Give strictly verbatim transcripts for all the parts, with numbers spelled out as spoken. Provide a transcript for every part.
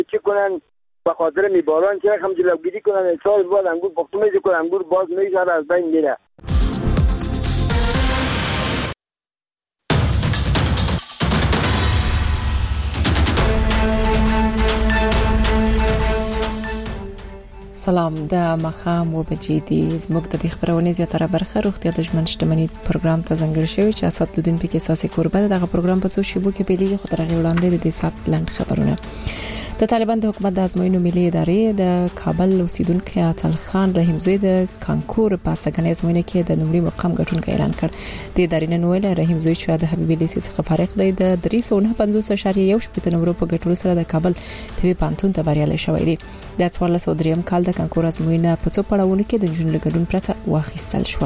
چه کنن به خاطر میباران چه رقم جلوگیری کنن. سال بعد انگور پختو میکنن، انگور باز میشه از بین میره. سلام، د مخام و بجیدی زموږ د خبرونې زیاتره برخه روغتیا د ژوند شتمنۍ پروګرام ته ځانګړی شوی چې اساس لیدونکو کې اساسي کوربه دغه پروګرام په څو شیبو کې پیلېږي. خو تر هغه وړاندې د دې سات لند خبرونه. د طالبان د حکومت د ازموینو ملي ادارې د کابل اوسیدونکو عطل خان رحیمزوی د کانکور په سګنې ازموینه کې د نومړي مقام ګټونکو اعلان کړ. د ادارې نن ویل رحیمزوی چې د حبیبي لیسې څخه فارغ دی د درې سوه نه پنځوس اعشاریه یو شپږ نمبر په ګټلو سره د کابل طبي پانتون ته بریالی شوی دی. د څوارلس او دریم کال د کانکور ازموینه په څو پړاوونو کې د جنونو ګډون پرته واخیستل شو.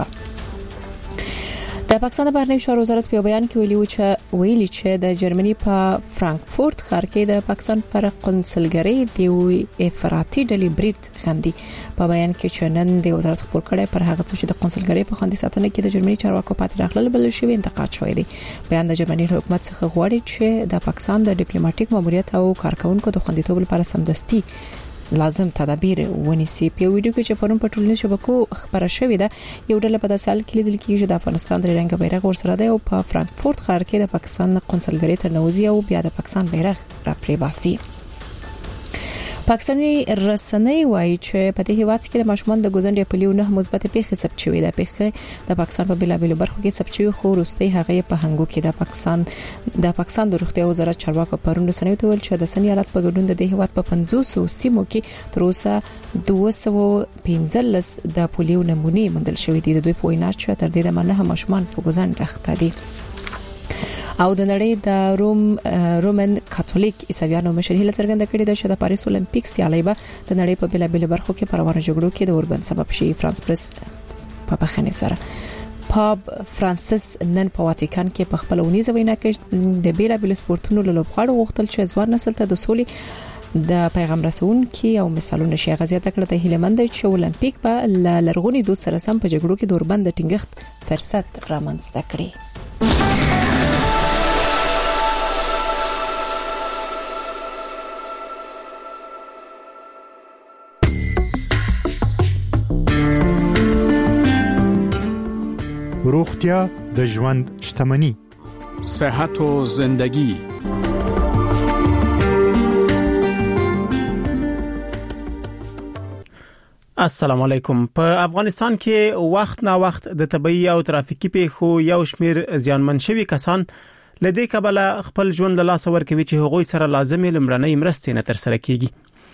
د پاکستان د بهرنیو چارو وزارت په بیان کې ویلي و چې ویلي چې د جرمني په فرانکفورت ښار کې د پاکستان پر قونسلګرۍ د افراطي ډلې برید غندي. په بیان کې چې نن د وزارت خبر کړي پر هغه څه چې د قونسلګرۍ په خوندي ساتنه کې د جرمني چارواکو پاتې راغلل بل شوی انتقاد شوی دی. بیان د جرمني حکومت څخه غواړي چې د پاکستان د ډیپلوماټیک ماموریت او کارکونکو د خوندیتوب لپاره سمدستي لازم تدابیر ونیسي. په ویډیو کې چې پرون په ټولنیزو شبکو خبره شوې ده یو ډله په داسې حال کې لیدل کېږي چې د افغانستان د رنګ بیرغ ورسره دی او په فرانکفورت ښار کې د پاکستان قونسلګرۍ تر نوځي او بیا د پاکستان بیرغ را پرې باسي. پاکستاني رسنۍ وایي چې په دې هیواد کې د ماشومان د ګوزنډ په لیو نه مثبت پیښې ثبت شوې ده. پیښې د پاکستان په بلابلو برخو کې ثبت شوې خو وروستي هغه په هنګو کې د پاکستان د پاکستان د روغتیا وزارت چارواکو پرون رسنۍ ته ویل چې د سنی حالت په ګډون د هیواد په پنځوس سیمو کې تر اوسه دوه سوه پنځلس د پولیو نمونې موندل شوې دي. د دوی په وینا چې تر دې د منه ماشومان په ګوزنډ اخته دي. او د نړۍ د روم رومن کاتولیک عیسویانو مشر هیله څرګنده کړې ده چې د پاریس اولمپیک سیالۍ به د نړۍ په بلابل برخو کې پر روانو جګړو کې د اوربند سبب شي. فرانس پریس په بخښنې سره پاپ فرانسیس نن په واتیکان کې په خپل ونیزه وینا کې د بلابل سپورتونو له لوبغاړو غوښتل چې ځوان نسل ته د سولې د پیغام رسونکي او مثالونه شي. غزيات کړه ته هیله مند چې اولمپیک به لرغونی دود سره سم په جګړو کې د اوربند د ټینګښت فرصت رامنځته کړي. روغتیا د ژوند شتمنۍ. صحت و زندگی. السلام علیکم. په افغانستان کې وخت نا وخت د طبي او ترافیکي پیښو یو شمیر زیانمن شوي کسان لدې کبله خپل ژوند له لاسه ورکوي چې هغوی سره لازمي لمړنۍ مرستې نه تر سره کیږي.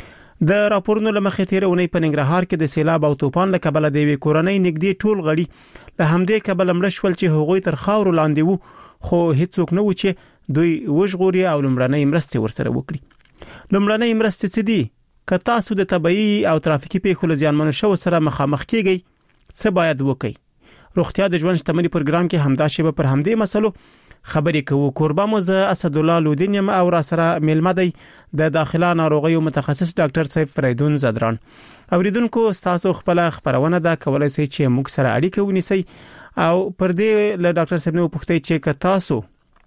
د راپورونو لمخې تیر اونۍ په ننګرهار کې د سیلاب او طوفان له کبله د وی کورنۍ نږدې ټول غړي له همدې کبله مړ شول چې هغوی تر خاور لاندې وو خو هیڅوک نه و چې دوی وژغوري او لمړنۍ مرستې ورسره وکړي. لمړنۍ مرستې څه دي؟ که تاسو د طبي او ترافیکي پیښو له زیانمنو شوو سره مخامخ کیږئ څه باید وکړئ؟ روغتیا د ژوند شتمنۍ پروګرام کې همدا شیبه پر همدې مسلو خبرې کوو. کوربه مو زه اسد الله لودین یم او را سره میلمه دی د داخله ناروغیو متخصص ډاکټر صاحب فریدون زدران. اوریدونکو تاسو خپل خبرونه دا کولای شئ چې موږ سره اړیکه ونیسئ او پر دې له ډاکټر صاحب نو پوښتنه چې که تاسو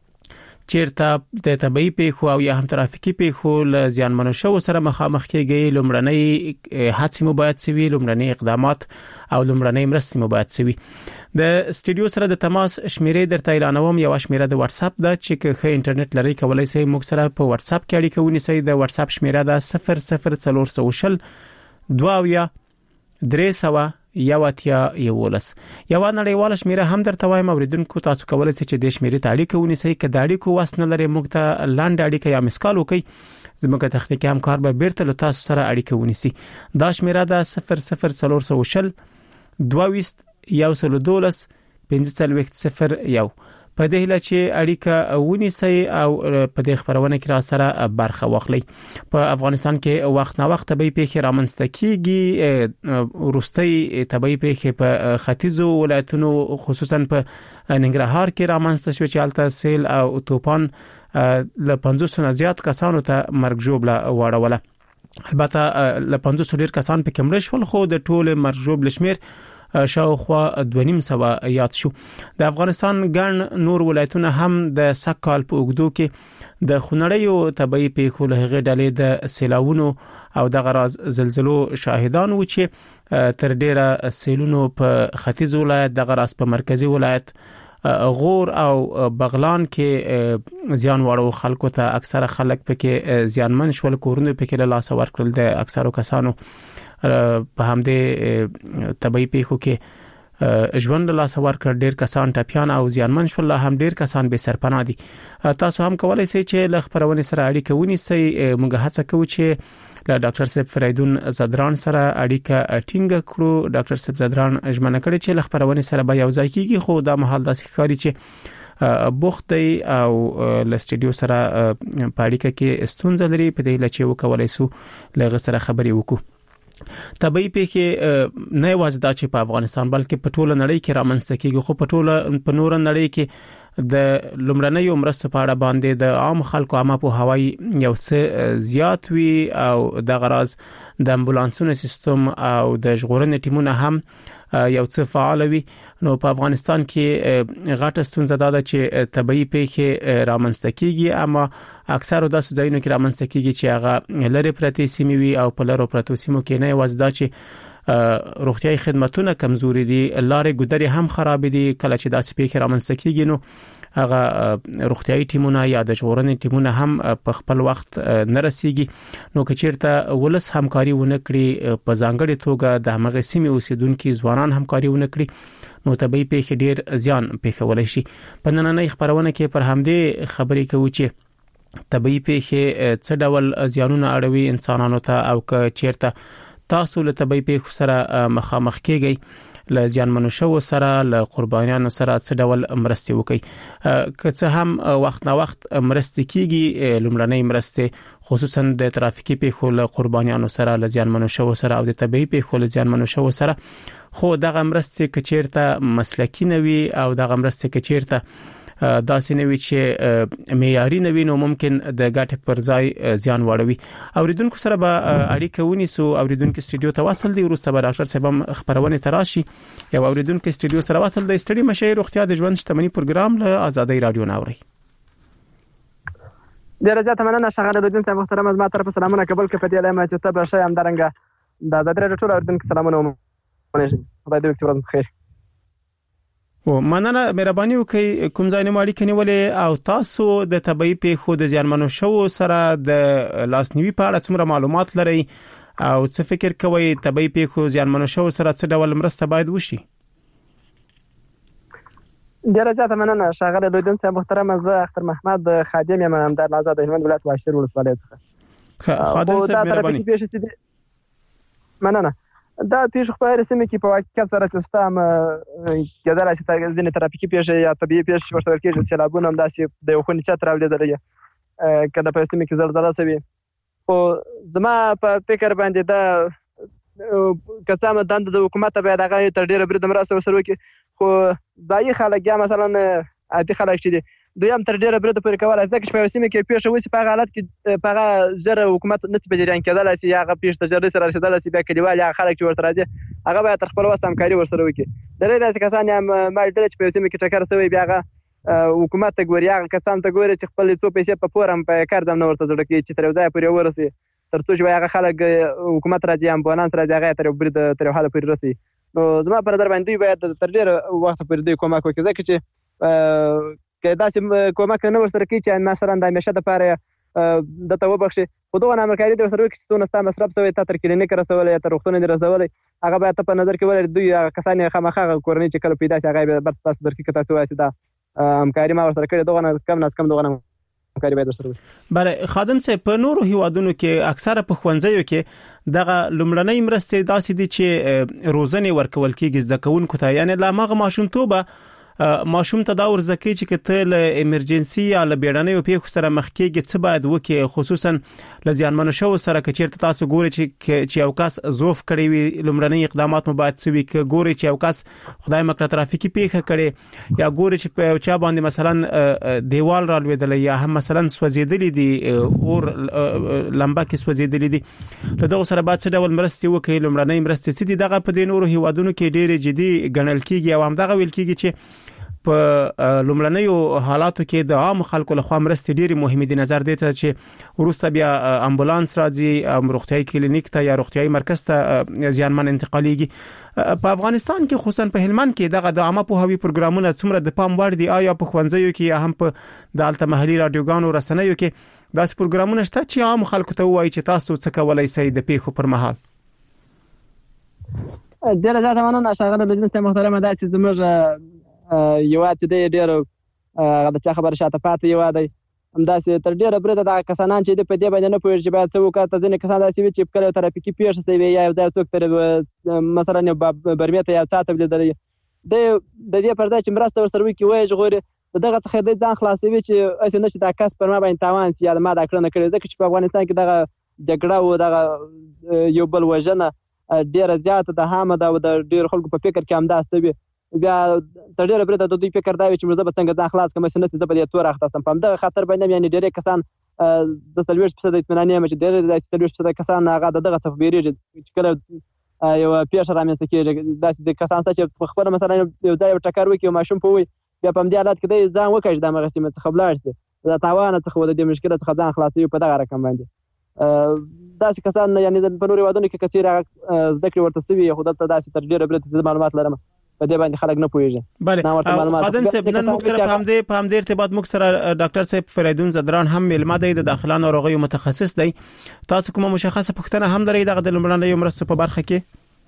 چیرته د طبي پیښو او یا هم ترافیکي پیښو له زیانمنو شوو سره مخامخ کیږي لومړنۍ هڅې مو باید سوي، لومړنۍ اقدامات او لومړنۍ مرستې مو باید سوي. د سټډیو سره د تماس شمیرې درته اعلانوم. یو شمیره د واتس اپ ده چې که ښه انټرنیټ لري کولای شئ موږ سره په واتس اپ کې اړیکه ونیسئ. د واتس اپ شمیره ده صفر صفر څلور سوه شل دوه اویا درې سوه یو اتیا یولس. یو نړیواله شمیره هم درته وایم اوریدونکو تاسو کولای شئ چې د شمیرې ته اړیکه ونیسئ. که د اړیکو وس نه لري موږ ته لاندې اړیکه یا مسکال وکړئ، زموږ تخنیکی همکار به بیرته له تاسو سره اړیکه ونیسي. دا شمیره ده صفر صفر څلور سوه شل دوه ویست یو سل دولس پنځه څلوېښت صفر یو. په دې هیله چې اړیکه ونیسئ او په دې خبرونه کې را سره برخه واخلئ. په افغانستان کې وخت نا وخت طبي پیښې رامنځته کیږي. وروستي طبي پیښې په ختیځو ولایتونو خصوصا په ننګرهار کې رامنځته شوې چې هلته سیل او طوفان له پنځوس نه زیات کسانو ته مرګ ژوبله واړوله. البته له پنځوس ډیر کسان په کمرې شول خو د ټول مرګ ژوبله شمیر شاوخوا دوه نیم سوه یاد شو. د افغانستان ګڼ نور ولایتونه هم د سکهال په اوږدو کې د خونړیو طبي پیښو له هغې ډلې د سیلاوونو او د غراز زلزلو شاهدان و چې تر ډیره سیلونو په ختیځ ولایت، د غراز په مرکزی ولایت، غور او بغلان کې زیان وړو خلکو ته اکثره خلک پکې زیانمن شول، کورونه پکې له لاس ورکړل. د اکثرو کسانو په همدې طبي پیښو کې ژوند له لاس ورکړ. ډیر کسان ټپیان او زیانمن شول، هم ډیر کسان به سرپناه دي. تاسو هم کولای شئ چې له خبرونې سره اړیکه ونیسئ. موږ هڅه کوو چې له ډاکټر صاحب فریدون زدران سره اړیکه ټینګ کړو. ډاکټر صاحب زدران ژمنه کړې چې له خبرونې سره به یو ځای کیږي، خو دا مهال داسې ښکاري چې بوخت دی او له سټډیو سره په اړیکه کې ستونزه لري. په دې لچې وکولای سو له سره خبرې وکړو. طبي پیښې نه یوازې دا چې په افغانستان بلکې په ټوله نړۍ کې رامنځته کیږي، خو په ټوله په نور نړۍ کې د لومړنیو مرستو په اړه باندې د عام خلکو عامه په هوایی یو څه زیات وی او د غراز د امبولانسونو سیستم او د ژغورنې ټیمونه هم یو څه فعال وي. نو په افغانستان کې غټه ستونزه ده چې طبي پیښې رامنځته کیږي، اما اکثره داسې ځایونو کې رامنځته کیږي چې هغه لری پرتې سیمې وي او په لرو پرتو سیمو کې نه یوازې دا چې روغتیايي خدماتونه کمزوري دي، لارې ګودرې هم خراب دي. کله چې داسې پیښې رامنځته کیږي نو هغه روغتیايي ټیمونه یا د ژغورنې ټیمونه هم په خپل وخت نه رسیږي. نو که چیرته ولس همکاري ونه کړي، په ځانګړي توګه د هغه سیمې اوسیدونکو ځوانان همکاري ونه کړي، نو طبي پیښې ډیر زیان پیښولای شي. په نننۍ خبرونه کې پر همدې خبرې کوو چې طبي پیښې څه ډول زیانونه اړوي انسانانو ته، او که چیرته تاسو له طبي پیښو سره مخامخ کیږئ، له زیانمنو شوو سره، له قربانیانو سره څه ډول مرستې وکړي. که څه هم وخت نه وخت مرستې کیږي، لومړنۍ مرستې خصوصا د ترافیکي پیښو له قربانیانو سره، له زیانمنو شوو سره او د طبي پیښو له زیانمنو شوو سره، خو دغه مرستې که چیرته مسلکی نه وي او دغه مرستې که چیرته داسې نه وي چې معیاري نه وي، نو ممکن د ګټې پر ځای زیان واړوي. اوریدونکو سره به اړیکه ونیسو. اوریدونکو سټډیو ته وصل دی، وروسته به ډاکټر صاحب هم خبرونه تراشي. یو اوریدونکو سټډیو سره وصل دی. ستړي مشه، روغتیا د ژوند شتمنۍ پروګرام له آزادۍ رادیو ناوړي. ډیره زیاته مننه شغله اوریدونکو محترم، از ما طرف سلامونه قبول کړئ. په دې لایمه چې ته به شې هم درنګ د آزادۍ رادیو ټول اوریدونکو سلامونه ومنئ. خدای دې وکړي بخیر. و مننه، مهرباني وکړئ کوم ځای نه ماړی کنيولې او تاسو د طبي پیښو د زیانمنو شوو سره د لاسنیوي په اړه څومره معلومات لرئ او څه فکر کوئ طبي پیښو زیانمنو شوو سره څه ډول مرسته باید وشي؟ ډیره زیاته مننه شغله دویدونکو محترم، زه اختر محمد خادم یم د آزاد هلمند ولایت واشیر ولسوالۍ څخه. خادم صاحب مهرباني. مننه. دا پیښه په هر سیمه کې په واقعیت سره تستام کېدای شي چې ځینې ترافیکي پیښې یا طبيعي پیښې ورته ورکېږي، سیلابونه هم داسې د یو خونې چت راولیدلې کله په سیمه کې زلزلہ شوي. خو زما په فکر باندې دا کسامه دند د حکومت به دغه تر ډیره برید مرسته وسره وکړي، خو ځای خلک یا مثلا عادي خلک چې دي دوی هم تر ډیره برید پورې کولای ځکه چې په سیمه کې پیښه وسی په حالت کې په هغه زره حکومت نت بجریان کېدل شي، هغه پیښه ته جری سره رسیدل شي، بیا کلیوال یا خلک چې ورته راځي هغه به تر خپل وسه همکاري ورسره وکړي. درې داسې کسان هم مال ډېر چې په سیمه کې ټکر شوی، بیا هغه حکومت ته ګوري، هغه کسان ته ګوري چې خپل څو پیسې په پور هم په کار دم نه ورته زړه کې چې تر ځای پورې ورسي، تر څو چې هغه خلک حکومت راځي امبولانس راځي هغه تر برید تر حاله پورې رسي. نو زما پر در باندې باید تر ډیره وخت پورې دوی کومک وکړي، ځکه چې که داسې کومک نه ورسره کوي چې مثلا د همیشه دپاره د ته وبخښي، خو دغه همکاري دې ورسره وکړي چې څونه ستا مصرف شوی، تا تر کلینیک رسولی یا تر روغتون دې رسولی، هغه باید ته په نظر کې ولري. دوی هغه کسان یې خامخا هغه کورنۍ چې کله پیدا شي هغه به برته تاسو درکړي که تاسو وایئ چې دا همکاري ما ورسره کړې، دغه نه کم نه کم دغه همکاري باید ورسره وشي. بله خادم صاحب، په نورو هیوادونو کې اکثره په ښوونځیو کې دغه لومړنۍ مرستې داسې دي چې روزنې ورکول کېږي زده کوونکو ته، یعنې له هماغه ماشومتوبه ماشوم ته دا ورزکه چې کته له ایمرجنسي یا له بیړنۍ پیښو سره مخ کېږي څه باید وکړي، خصوصا له ځانمنو شو سره کچېرته تاسو ګوري چې چې یو کس زوف کړی وي لومړنۍ اقدامات مو باید سوي ک ګوري چې یو کس خدای مکړه ترافیکي پیښه کړي یا ګوري چې په چا باندې مثلا دیوال را لویدل یا هم مثلا سوځیدلې دي اور لمبه کې سوځیدلې دي، له دغه سره باید څه ډول مرستې وکړي، لومړنۍ مرستې څه دي دغه په دې نورو هیوادونو کې ډېر جدي ګڼل کیږي او هم دغه ویل کیږي چې په لومړنیو حالاتو کې د عام خلکو لخوا مرستې ډېری مهمه دي، نظر دی ته چې ورسته بیا امبولانس راځي، روغتيایي کلینیک ته یا روغتيایي مرکز ته ځانمن انتقالیږي. په افغانستان کې خصوصا په هلمند کې دغه د عامه پوهاوی پروګرامونه څومره د پام وړ دي؟ آیا په خوانځیو کې یا هم په د الته محلي رادیوګانو رسنیو کې داسې پروګرامونه شته چې عام خلکو ته وایي چې تاسو څه کولای شئ د پیښو پر مهال؟ ډېر زیات مننه شاغله لجنه محترمه، دا چې زموږ یو چې دی ډېر هغه د چا خبره شاته پاتې یو دی همداسې تر ډېره برید د کسانان چې په دې باندې نه پوهېږي چې باید څه وکړي. ته ځینې کسان داسې وي چې کله ترافیکي پیښه شوې یا یو ځای څوک ترې مثلا یو برمې ته یو څا ته بلیدلی دی، د دې پر ځای چې مرسته ورسره وکړي وایي ژغوري د دغه څخه دی ځان خلاصوي چې هسې نه چې دا کس پر ما باندې تاوان شي یا ما دا کړنه کړې، ځکه چې په افغانستان کې دغه جګړه او دغه یو بل وژنه ډېره زیاته ده، هامه ده او د ډېرو خلکو په فکر کې همداسې وي. بیا تر ډېره برید د دوی فکر دا وي چې زه به څنګه ځان خلاص کړم، نه چې زه به دې تور اخته سم. په همدغه خطر باندې یعنې ډېری کسان د څلوېښت فیصده اطمینان یم چې ډېر داسې څلوېښت فیصده کسان هغه د دغه څخه بیریږي چې کله یو پیښه رامنځته کېږي. داسې کسان شته چې په خپله مثلا یو ځای یو ټکر وکړي یو ماشوم په وي، بیا په همدې حالت کې دی ځان وکړي د همغه سیمې څخه ولاړ شي، د تاوانه څخه د دې مشکله څخه ځان خلاصوي په دغه رقم باندې. داسې کسان یعنې په نورو هېوادونو کې که چېرې هغه زده کړې ورته سوي خو دلته داسې تر ډېره برید زه معلومات لرم په دې باندې خلک نه پوهېږي. بله خادم صاحب، نن موږ سره په همدې په همدې ارتباط موږ سره ډاکټر صاحب فریدون زدران هم مېلمه دی، د داخله ناروغیو متخصص دی. تاسو کومه مشخصه پوښتنه هم لرئ دغه د لومړنیو مرستو په برخه کې؟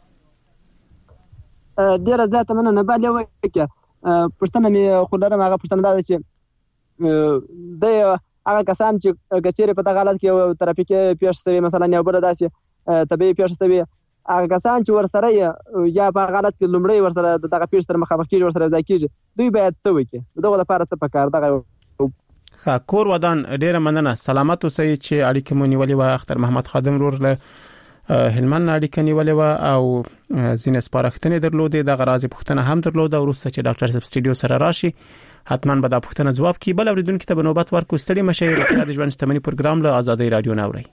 ډېره زیاته مننه. بله وکړه پوښتنه مې خو لرم، هغه پوښتنه دا ده چې د هغه کسان چې که چېرې په دغه حالت کې یو ترافیکي پیښه شوې مثلا یو بله داسې طبیعي پیښه شوې، هغه کسان چې ورسره یا په هغه حالت کې لومړی ورسره د دغه پیښې سره مخامخ کېږي ورسره ځای کېږي، دوی باید څه وکړي؟ د دغه لپاره څه پکار دغه ښه کور ودان. ډېره مننه، سلامت اوسئ چې اړیکې مو نیولې وه. اختر محمد خادم ورور له هلمند اړیکه نیولې وه او ځینې سپارښتنې درلودې، دغه راځي پوښتنه هم درلوده. وروسته چې ډاکټر صاحب سټوډیو سره راشي حتما به دا پوښتنه ځواب کړي. بل اورېدونکي ته به نوبت ورکړو. ستړي مشئ، روغتیا د ژوند شتمني پروګرام له آزادۍ رادیو نه اورئ.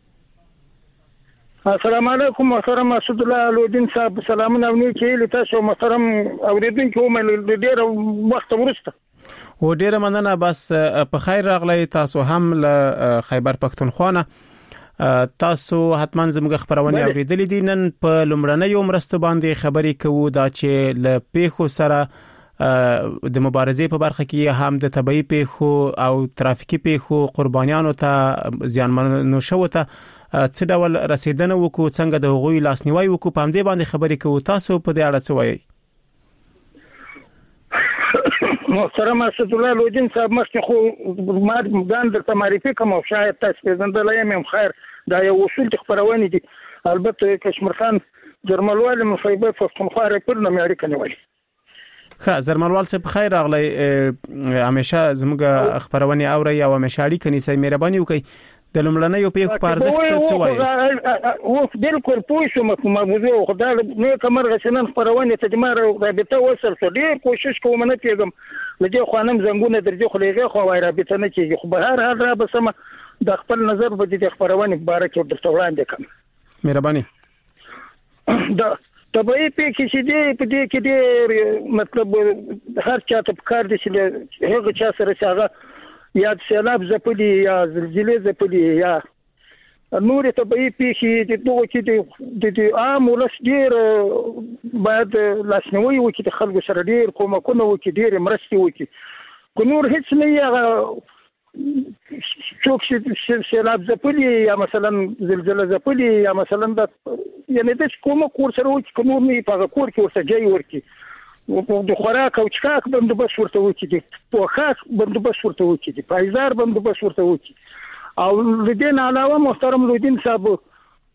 السلام علیکم محترم اسد الله الودین صاحب، سلامونه او نیکی تاسو محترم اوریدونکو مې ډېر وخت ورسته و ډېر مننه. بس په خیر راغلی. تاسو هم له خیبر پښتونخوا نه تاسو حتما زموږ خبرونه اوریدلې دي. نن په لومړنیو مرستو باندې خبرې کوو دا چې له پیښو سره د مبارزې په برخه کې هم د طبيعي پیښو او ترافیکي پیښو قربانیانو ته زیانمنو شوو ته څه ډول رسیدنه وکړو، څنګه د هغوی لاسنیوي وکړو، په همدې باندې خبرې کوو. تاسو په دې اړه څه وایي؟ محترم اسد الله الودین صاحب، مخکې خو ما ځان درته معرفي کوم او شاید تاسو پیژندلی یم. خیر دا یو اصول د خپرونې دي، البته کشمیر خان جرملوال من خیبر پښتونخوا ریپر نه مې اړیکه نیولې. ښه زرملوال صاحب خیر راغلی. همیشه زموږ خبرونه اوري او همیشه اړیکه نیسئ. مهرباني وکړئ د لومړنیو پیښو په ارزښت څه وایي؟ او بالکل پوه شوم په موضوع. خدای نه کمر غشنن خبرونه ته جمع رابطه وصل شو. ډېر کوشش کوم نه پیغام لږه خوانم زنګونه درځي خو لږه خو وای رابطه نه کیږي. خو به هر حال را بسم د خپل نظر په دې خبرونه مبارک درته وړاندې کوم. مهرباني. دا طبيعي پیښې چې دې په دې کې دې مطلب هر چا ته کار دي چې هغه چا سره څنګه یا سیلاب زپلی یا زلزلې زپلی یا نور طبيعي پیښې د دوه کې د عام ولس ډېر باید لاسنیوي وکړي، د خلکو سره ډېر کومکونه وکړي، ډېر مرستې وکړي. که نور هیڅ نه یې هغه څوک چې سیلاب زپلی یا مثلا زلزله زپلی یا مثلا د یعنې د کومک ورسره وکړي، که نور نه په هغه کور کې ورته ځای ورکړي، د خوراک او چکاک بندوبست ورته وکړي، د پوښاک بندوبست ورته وکړي، د پایزار بندوبست ورته وکړي. او د دې نه علاوه محترم الودین صاحب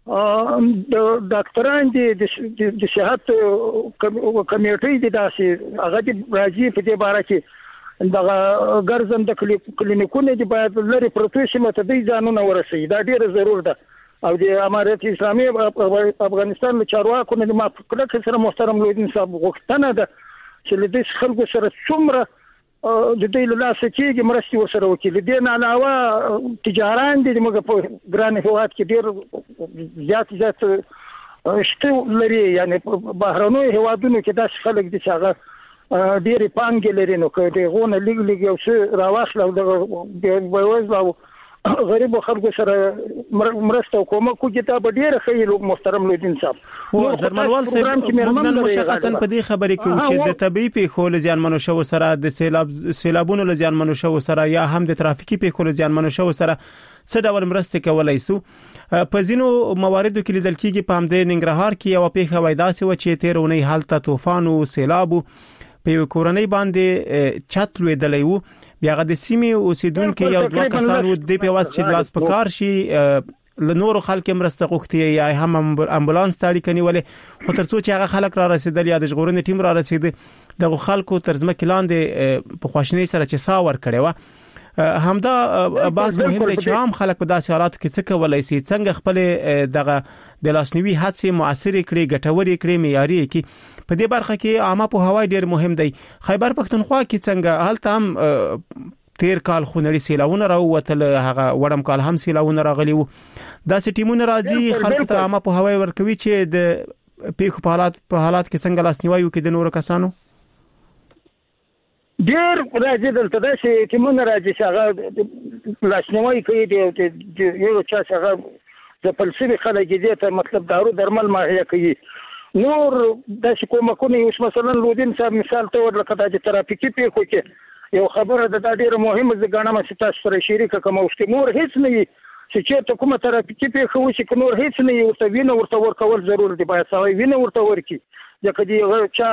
د ډاکټران دي د صحت کمیټې دي داسې هغه دي راځي په دې باره کې دغه ګرځم د کلینیکونو دي باید لري پروتوشي مته دي ځانونه ورسي دا ډیره ضرور ده او د امارات اسلامي افغانستان له چارواکو نه ما کله سره محترم لودین صاحب غوښتنه ده چې له دې خلکو سره څومره د دې له لاسه کېږي مرستې ورسره وکړي د دې نه علاوه تجاران دي موږ په ګران هېواد کې ډېر زیات زیات شته لري یعنی بهرنیو هېوادونو کې داسې خلک دي چې هغه ډېرې پانګې لري نو که د هغو نه لږ لږ یو څه راواخله او دغه بېوزله او غریب خلکو سره مرسته او کومک کوي دا به ډیره ښه محترم لودین صاحب او زرمنوال صاحب موږ نن مشخصا په دې خبرې کې چې د طبيعي پیښو له زیانمنو شوو سره د سیلاب سیلابونو له زیانمنو شوو سره یا هم د ترافیکي پیښو له زیانمنو شوو سره څه ډول مرسته کولای سو په ځینو مواردو کې لیدل کېږي په همدې ننګرهار کې یو پیښه وای داسې و چې تیر اونۍ حالت طوفان او سیلاب په یو کورنۍ باندې چت لویدلی وو بیا غد سیمې اوسیدونکو یو دوه کسان و د په واسطه چې لاس پکار شي ل نور خلک مرسته غوښتي یا هم امبولانس تاړي کني ولې خو ترڅو چې هغه خلک را رسیدل یا د ژغورنې ټیم را رسید د خلکو ترزمه کلاندې په خواشنۍ سره چې ساور کړي و همدا باز مهم دی چې عام خلک په داسې حالاتو کې څه کولای شي څنګه خپل دغه د لاسنیوي هڅې موثر کړي ګټوري کړي معیاري کړي په دې برخه کې عامه په هوای ډیر مهم دی خیبر پښتونخوا کې څنګه حالت هم تیر کال خونړي سیلاونه راووتل هغه وړم کال هم سیلاونه راغلي وو دا سټیمونه راځي خلک ته عامه په هوای ورکوي چې د پیښو په حالات په حالات کې څنګه لاسنیوي وکړي د نورو کسانو ډیر راځي دلته دا چې ټیمونه راځي چې هغه لاسنیوي کوي د یو چا څنګه د فلسفي خلک دې ته مطلب دارو درمل ماهیا کوي نور د کومکونه اوس مثلا لودین صاحب مثال ته ورلکه د ترافیکي پیښو کې یو خبره د ډیره مهمه ځګانه مې تاسو سره شریک کوم او نور هیڅ نه چې چې ته کومه ترافیکي پیښه وشي که نور هیڅ نه ورته وینه ورته ورکول ضرور دی باید سوي وینه ورته ورکی ځکه دی چا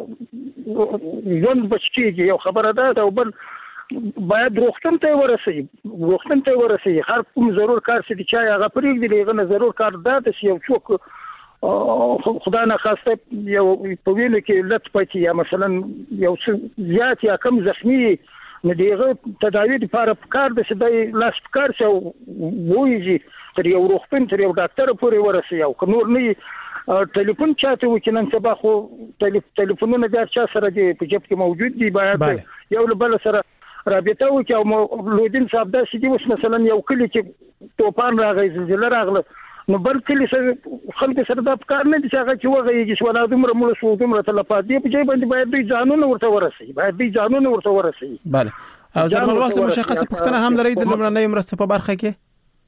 ژوند بچیږي یو خبره ده او بل باید روغتون ته ورسي روغتون ته ورسي هر کوم ضرور کار چې چا هغه پرېږدي دغه نه ضرور کار ده چې یو څوک خدای نه خواسته یو په وینه کې لټ پاتې یا مثلا یو څه زیات یا کم زخمی نه دیغه تداوی لپاره کار د سدای لاس کار شو وایي تر یو روغتون تر یو ډاکټر پورې ورسي او نور نه ټلیفون چاته وکینن سبا خو ټلیفونونه د چا سره دی په جیب کې موجود دی باید یو بل سره رابطه وکي او لودین صاحب دا چې اوس مثلا یو کلی کې توپان راغی زلزلہ راغله نو بل کلی سره خلک سره د افکار نه دي چې هغه چې وغږیږي چې ولا دومره مړ شو دومره تلفات دی په ځای باندې باید دوی ځانونه ورته ورسي باید دوی ځانونه ورته ورسي bale او زموږ واسه مشخصه پښتنه هم لري د لمړنۍ مرسته په برخه کې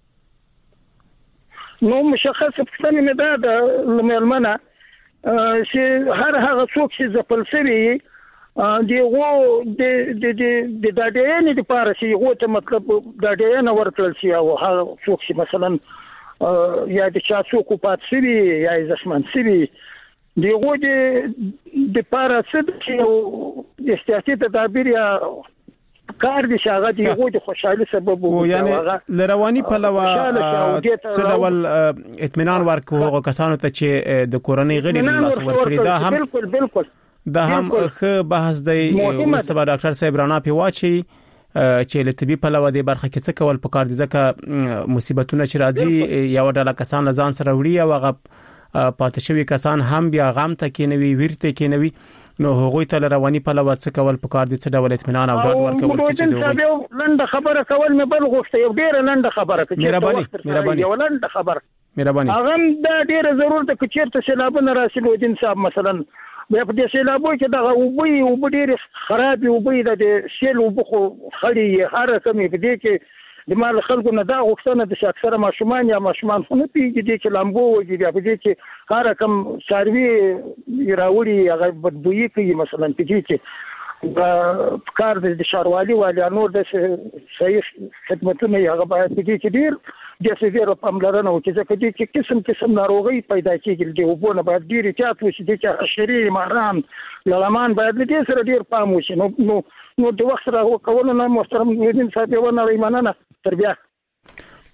نو مشخصه پښتنه نه ده د لمړمنه چې هر هغه څوک چې ځپل شوی دیغه د د د د ډېنې د پاره چې هغه ته مطلب د ډېنې ورکړل شي او هغه څوک چې مثلا یا د چا څوک پات شوی یا زخمن شوی دیغه د د پاره چې احتیاطي تدابیر یا کار دي چې هغه دیغه د خوشحالي سبب وو یعنی لروانی په لوا څه ډول اطمینان ورکو هغه کسانو ته چې د کورنۍ غړي لاس ورکړي دا هم بالکل بالکل دا هم خه بحث دی مستبا ډاکټر صاحب رانا پیواچی چې له طبي په لوا دی برخه کې څه کول پکار دي ځکه مصیبتونه چې راځي یو ډول کسان ځان سره وړي او هغه پاتې شوی کسان هم بیا غم ته کې نوي ورته کې نوي نو هغوی ته رواني په لوا څه کول پکار دي څه ډول اطمینان او ډاډ ورکول چې دوی لنډه خبره کول مې بل غوښته یو ډیره لنډه خبره چې مهرباني مهرباني یو لنډه خبره مهرباني هغه دا ډیره ضرورت کې چیرته سیلابونه راسي لودین صاحب مثلا بیا په دې سیلابو کې دغه وبوي او ډېر خراب وبوي د سیل وبخو خړی هر کمې په دې کې د مال خلکو نه دا غوښتنه د اکثره ماشومان یا ماشومان خو نه پیږي دي چې لامبو وږي بیا په دې کې هر کم ساروي راوړي هغه بدبوئی کوي مثلا په دې کې د کار د شاروالي والی نور د صحیح خدمتونه هغه باید په دې کې ډیر د سویرو پاملرنه او چې ځکه چې قسم قسم ناروغي پیدا کیږي د وبونه باید ډیر احتیاط وشي چې حشري ماران لړمان باید دې سره ډیر پام وشي نو نو نو د وخت راو کولو نه محترم لودین صاحب ونه مننه تر بیا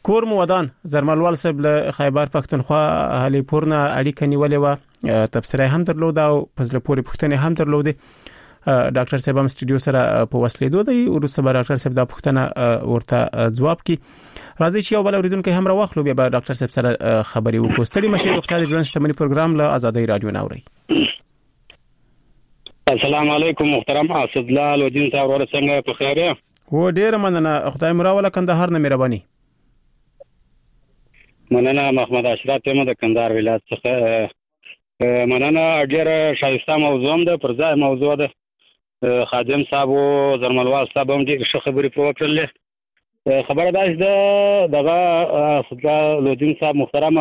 کور مو ودان زرملوال صاحب له خیبر پښتونخوا علي پورنا اړیکه نیولې و تبصره هم درلود او پزله پوری پښتنې هم درلود. ډاکټر صاحب هم سټوډیو سره په وسیله دوی ورسره به ډاکټر صاحب دا پښتنه ورته جواب کی. راځي چې یو بل اوریدونکو هم راوخلو بیا به ډاکټر صاحب سره خبري وکړو. ستړي مشه روغتیا د ژوند شتمنۍ پروګرام له آزادۍ رادیو ناوړي. السلام علیکم محترم اسد الله لودین صاحب ور څنګه په خیر یې؟ و ډیر مننه خدای مراوله کندهار نه مهرباني. مننه محمد اشرف یم د کندهار ولایت څخه. مننه ډیر شایسته موضوع ده پر ځای موضوع ده. خادم صاحب او زرملوال صاحب هم ډیر ښه خبرې وکړلې. خبره داسې ده دغه اسد الله لودین صاحب محترمه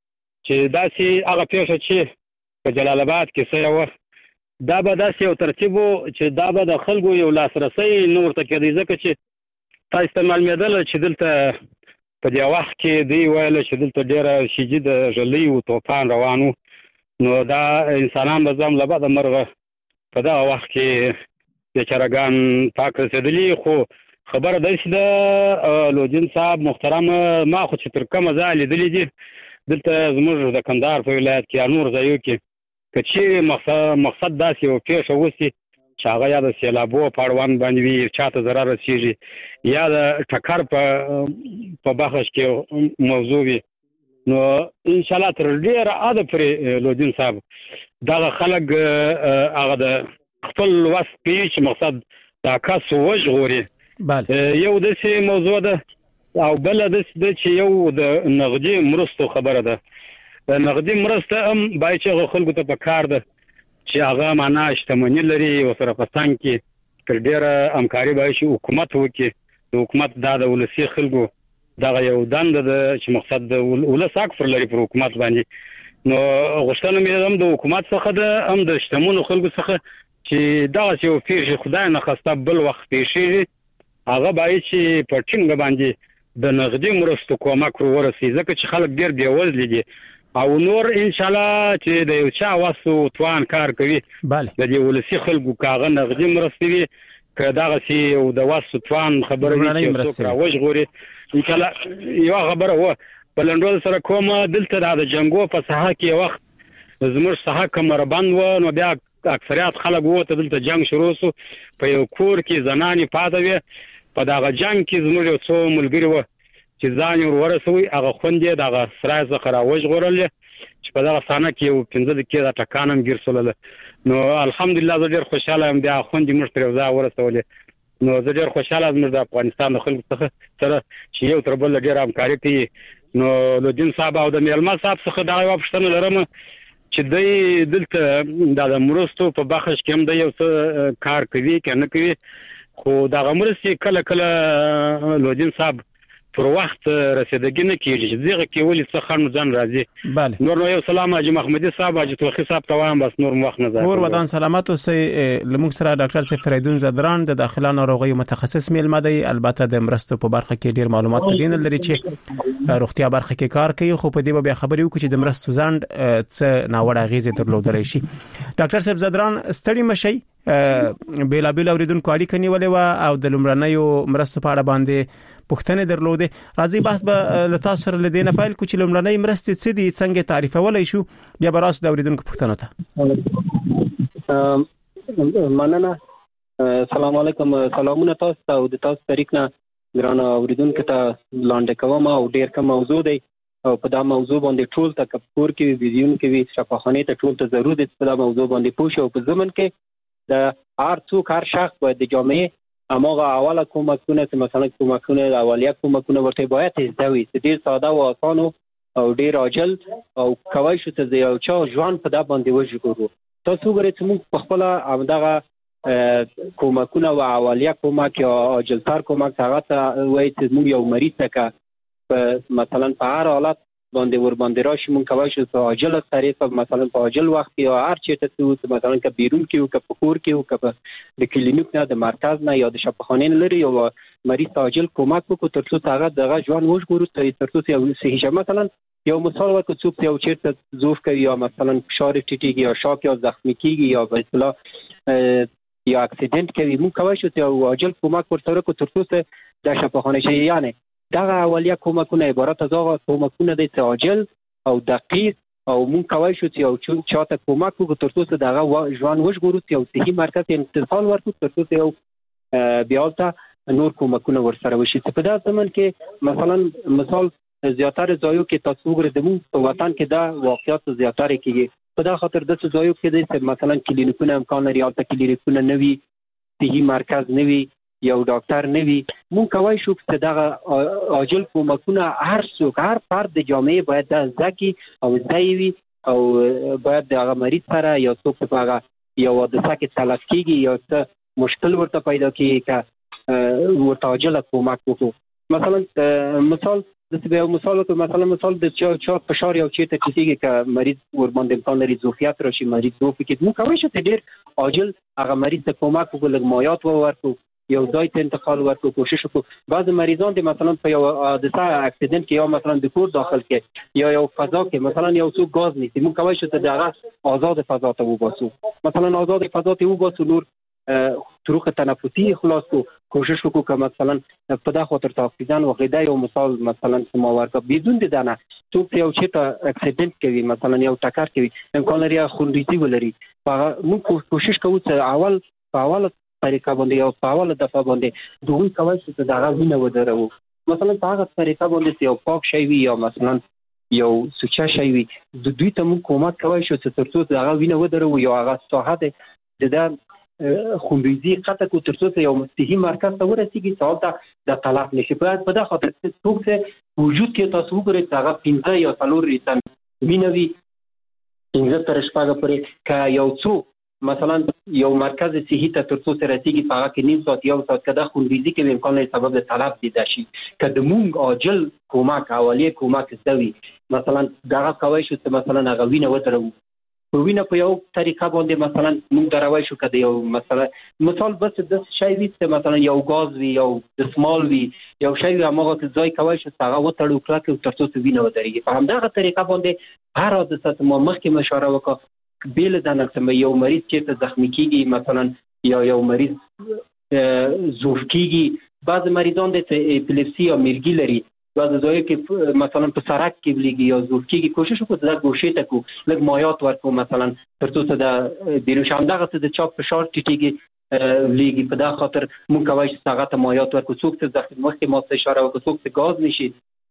چې داسې هغه پیښه چې په جلال آباد کې څه و دا به داسې یو ترتیب چې دا به د خلکو یو لاسرسي نور ته کېدی ځکه چې تاسو استعمال مېدل چې دلته په دې وخت کې دی ویل چې دلته ډېر شدید ژلۍ او طوفان روانو نو دا انسانان به زم لبا د مرغه په دا وخت کې د چرګان پاک رسیدلی. خو خبره داسې ده لودین صاحب محترم ما خو چې تر کومه ځای لیدلې دي دلته زموږ د کندهار په ولایت کې نور ځایو کې که چې مقصد مقصد داسې یو پیښه وشي چې هغه یا د سیلابو په اړوند باندې وي چاته ضرر رسیږي یا د ټکر په په بخش کې موضوع وي نو ان شاء الله تر ډیره اده پر لودین صاحب دا خلک هغه د خپل وس پیچ مقصد دا کس وژغوري. بله یو د څه موضوع ده او بل د څه چې یو د نغدي مرستو خبره ده. نغدي مرسته هم باید چې خلکو ته په کار ده چې هغه معنا شتمنی لري او سره پستان کې تر ډیره همکاري باید چې حکومت وکړي. د حکومت دا د ولسی خلکو دا یو دند ده چې مقصد د ولس اکثر لري پر حکومت باندې. نو غوښتنه مې هم د حکومت څخه ده هم د شتمنو خلکو څخه چې دا یو پیښه خدای نه خواسته بل وخت پیښیږي هغه باید چې په ټینګ باندې د نغدي مرستو کومک ورسي ځکه چې خلک ډیر بیوزل دي او نور ان شاء الله چې د یو چا واسو توان کار کوي. بله د دې ولسی خلکو کاغه نغدي مرستې وي که دغه سي او د واسو توان خبره وي چې راوژغوري ان شاء الله. یو خبره و بلندول سره کومه دلته د جنگو په ساحه کې وخت زموږ ساحه کمربند و نو بیا اکثریت خلک وته دلته جنگ شروع شو په یو کور کې زنانې پاتې وي په دغه جنگ کې زموږ یو څو ملګری و چې ځان ور ورسوي هغه خوندې دغه سرای څخه راوژغورل چې په دغه سانه کې یو پنځه دقیقې د ټکانم ګرځول. نو الحمدلله زه ډېر خوشاله یم بیا خوندې موږ تر ځا ورسولې. نو زه ډېر خوشاله یم د افغانستان د خلکو څخه سره چې یو تر بل ډېر همکاري کوي. نو لودین صاحب او د میلمه صاحب څخه دا یو پوښتنه لرم چې دوی دلته د مرستو په بخش کې هم د یو څه کار کوي که نه کوي خو د مرستې کله کله لودین صاحب پر وخت رسیدګي نه کیږي چې دغه کې ولې څه خن ځان راځي. بله نور نو یو سلام حاجی محمدي صاحب حاجی توخی صاحب توام بس نور وخت نه ځي. کور ودان سلامت اوسئ. لمونږ سره ډاکټر صاحب فریدون زدران د داخله ناروغیو متخصص میلمه دی. البته د مرستو په برخه کې ډیر معلومات پدې لري چې روغتیا برخه کې کار کوي خو په دې به خبرې وکړي چې د مرستو ځند څه ناوړه غیزه درلودلی شي. ډاکټر صاحب زدران ستړي مشي بیلا بیل اوریدونکو اړیکه نیولې و او د لومړنیو مرستو په اړه باندې پوښتنه درلوده. راځي بحث به له تاسو سره لدینه پایل کو چې لومړنۍ مرستې څه دي څنګه تعریفولای شو بیا به راس د اوریدونکو پوښتنه ته. مننه. السلام علیکم. سلامونه تاسو ته او د تاسو طریق نه ګران اوریدونکو ته لاندې کوم او ډیر کوم موضوع دی او په دا موضوع باندې ټول ته کپور کې ویډیو کې وی شفاخانه ته ټول ته ضرورت دی په دا موضوع باندې پوښښ او په ضمن کې د هر څوک هر شخص باید د جامعه اماغه اوله کومکونه چې مثلا کومکونه اولیه کومکونه ورته باید زده چې ډیر ساده او اسانه او ډیر عاجل او کوي شو ته یو چا ژوند په دا باندې وژغورو. تاسو غواړئ چې موږ په خپل همدغه کومکونه او اولیه کومک یا عاجلتر کومک هغه ته وایي چې موږ یو مریض ته په مثلا په هر حالت باندې ور باندې راشي مونږ کوي چې په عاجل طریقه مثلا په عاجل وخت یا هر چیرته چې مثلا ک بیرون کې او ک په کور کې او ک د کلینیک نه د مرکز نه یا د شفاخانه لري یو مریض عاجل کومک وکړو تر څو هغه دغه ژوند وژغورو تر څو یو صحیح شي. مثلا یو مثال ورکړو څوک یو چیرته زوف کوي یا مثلا فشار ټیټیږي یا شاک یا زخمی کیږي یا په اصطلاح یا اکسیډنټ کوي مونږ کوي چې یو عاجل کومک ورته وکړو تر څو د شفاخانه شي. یعنی دغه اولیه کومکونه عبارت از هغه کومکونه دي چې عاجل او دقیق او مونږ کولی شو چې یو چاته کومک وکړو تر څو چې دغه ژوند وژغورو، چې یو صحي مرکز اتصال ورکړو تر څو چې یو بیا هلته نور کومکونه ورسره وشي. چې په داسې زمن کې مثلا مثال زیاتره ځایو کې تاسو وګورئ د مونږ په وطن کې دا واقعیت زیاتره کېږي. په دا خاطر داسې ځایو کې دی چې مثلا کلینیکونه امکان لري، هلته کلینیکونه نه وي، صحي مرکز نه وي، یو ډاکټر نه وي. مونږ کولی شو چې دغه عاجل کومکونه هر څوک هر فرد د جامعې باید دا زده کړي او زده یې وي او باید د هغه مریض سره یو څوک په هغه یو حادثه کې تلف کېږي یا څه مشکل ورته پیدا کېږي که ورته عاجله کومک وکړو. مثلا مثال داسې یو مثال وکړو، مثلا مثال د چا فشار یو چېرته کېږي که مریض ورباندې امکان لري ظرفیت راشي، مریض ځوف کړي، مونږ کولی شو چې ډېر عاجل هغه مریض ته کومک وکړو، لږ مایات ورکړو، یو ځای ته انتقال ورکړو، کوشش وکړو. بعض مریضان دي مثلا په یو حادثه اکسیدنت کې یا مثلا د کور داخل کې یا یو فضا کې مثلا یو څوک غاز نیسي، مونږ کولی شو چې دغه آزاد فضا ته وباسو، مثلا آزاد فضا ته وباسو، نور طرق تنفسی خلاص کو، کوشش وکړو که مثلا په دا خاطر ته اکسیجن واخلي. دا یو مثال مثلا چې ما ورکړ. بدون د دنه څوک یو چېرته اکسیدنت کوي، مثلا یو ټکر کوي، امکان لري خونریزي ولري، مونږ کوشش کوو چې اول په اوله طریقه باندې یو په اوله دفعه باندې د هغوی کولی شو چې د هغه وینه ودروو. مثلا په هغه طریقه باندې یو پاک شی وي یا مثلا یو سوچه شی وي، د دوی ته مونږ کومک کولی شو چې تر څو د هغه وینه ودروو یا هغه ساحه د ده خونریزي قطع کړو تر څو چې یو صحي مرکز ته ورسېږي چې هلته د تلف نه شي. باید په دا خاطر څوک چې وجود کې تاسو وګورئ چې هغه پنځه یا څلور ریتن وینه وي، پنځه تر شپږه پورې، که یو څوک مثلا یو مرکز صحي ته تر څو چې رسېږي په هغه کې نیم ساعت یو ساعت که دا خونریزي کوي امکان لري سبب د تلف دیده شي. که د مونږ عاجل کومک اولیه کومک زده وي، مثلا دغه کولی شو چې مثلا هغه وینه ودروو، په وینه په یو طریقه باندې مثلا مونږ دروی شو که د یو مثلا مثال بس داسې شی وي چې مثلا یو غاز وي، یو دسمال وي، یو شی وي هماغه کې ځای کولی شو چې هغه وتړو کلک تر څو چې وینه ودرېږي. په همدغه طریقه باندې هر حادثه چې ما مخکې مشوره وکړه بې له دا نه چې یو مریض چېرته زخمي کېږي، مثلا یا یو مریض ضعف کېږي، بعض مریضان دی چې اپیلیپسي یا مرګي لري، بعض ځایو کې مثلا په سرک کې بلیږي یا ضعف کېږي، کوشش وکړو چې دا ګوشې ته کړو، لږ مایات ورکړو مثلا تر څو چې دا بیرون شي. همدغسې د چا فشار ټیټېږي لیږي، په دا خاطر مونږ کولی شو چې هغه ته مایات ورکړو. څوک چې زخم مخکې ما ته اشاره وکړو، څوک چې ګاز نشي